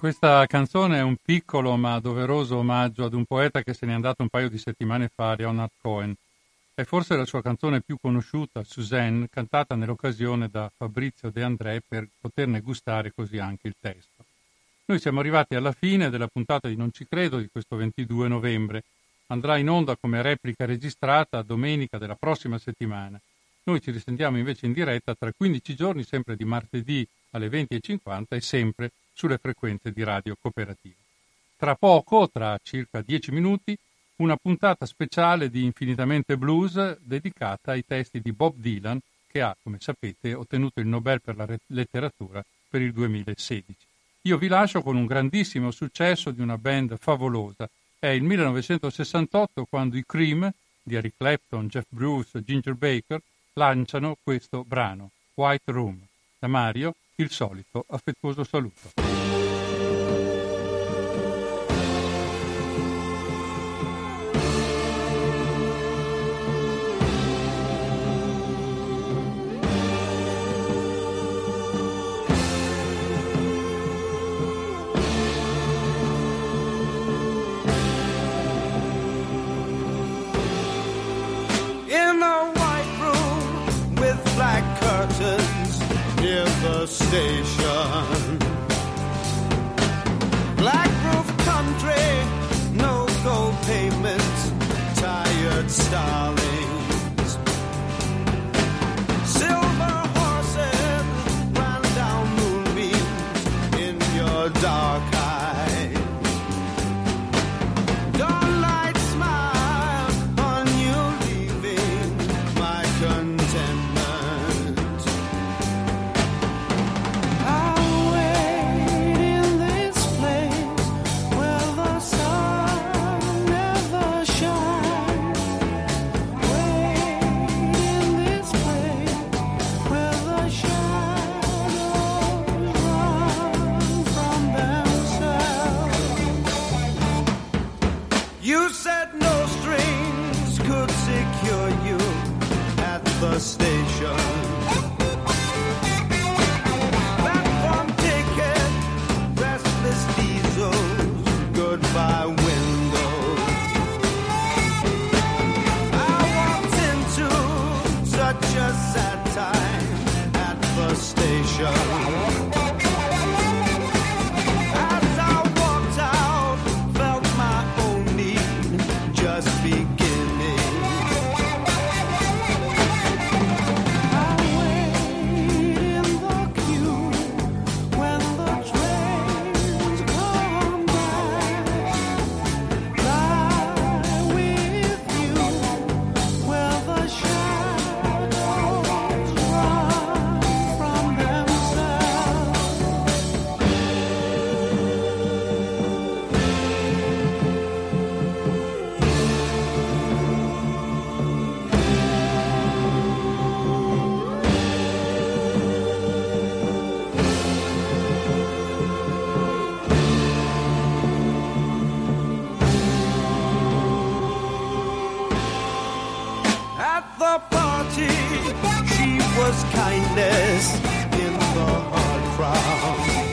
Questa canzone è un piccolo ma doveroso omaggio ad un poeta che se n'è andato un paio di settimane fa, Leonard Cohen. È forse la sua canzone più conosciuta, Suzanne, cantata nell'occasione da Fabrizio De André per poterne gustare così anche il testo. Noi siamo arrivati alla fine della puntata di Non ci credo di questo ventidue novembre. Andrà in onda come replica registrata domenica della prossima settimana. Noi ci risentiamo invece in diretta tra quindici giorni, sempre di martedì alle venti e cinquanta e sempre sulle frequenze di Radio Cooperativa. Tra poco, tra circa dieci minuti, una puntata speciale di Infinitamente Blues dedicata ai testi di Bob Dylan, che ha, come sapete, ottenuto il Nobel per la letteratura per il duemilasedici. Io vi lascio con un grandissimo successo di una band favolosa. È il millenovecentosessantotto quando i Cream, di Eric Clapton, Jeff Bruce, Ginger Baker, lanciano questo brano, White Room. Da Mario, il solito affettuoso saluto. In a white room with black curtains near the station. Black roof country, no gold pavements, tired starlings. Silver horses ran down moonbeams in your dark eyes. Dawnlight smile on you leaving my contentment. I'll wait in this place where the sun never shines. Wait in this place where the shadows run from themselves. You said no strings could secure you at the station. Platform ticket, restless diesels, goodbye windows. I walked into such a sad time at the station. As I walked out, felt my own need just beginning. I wait in the queue when the trains come by. Lie with you where the shadows run from themselves. At the party, she was kindness in the hard crowd.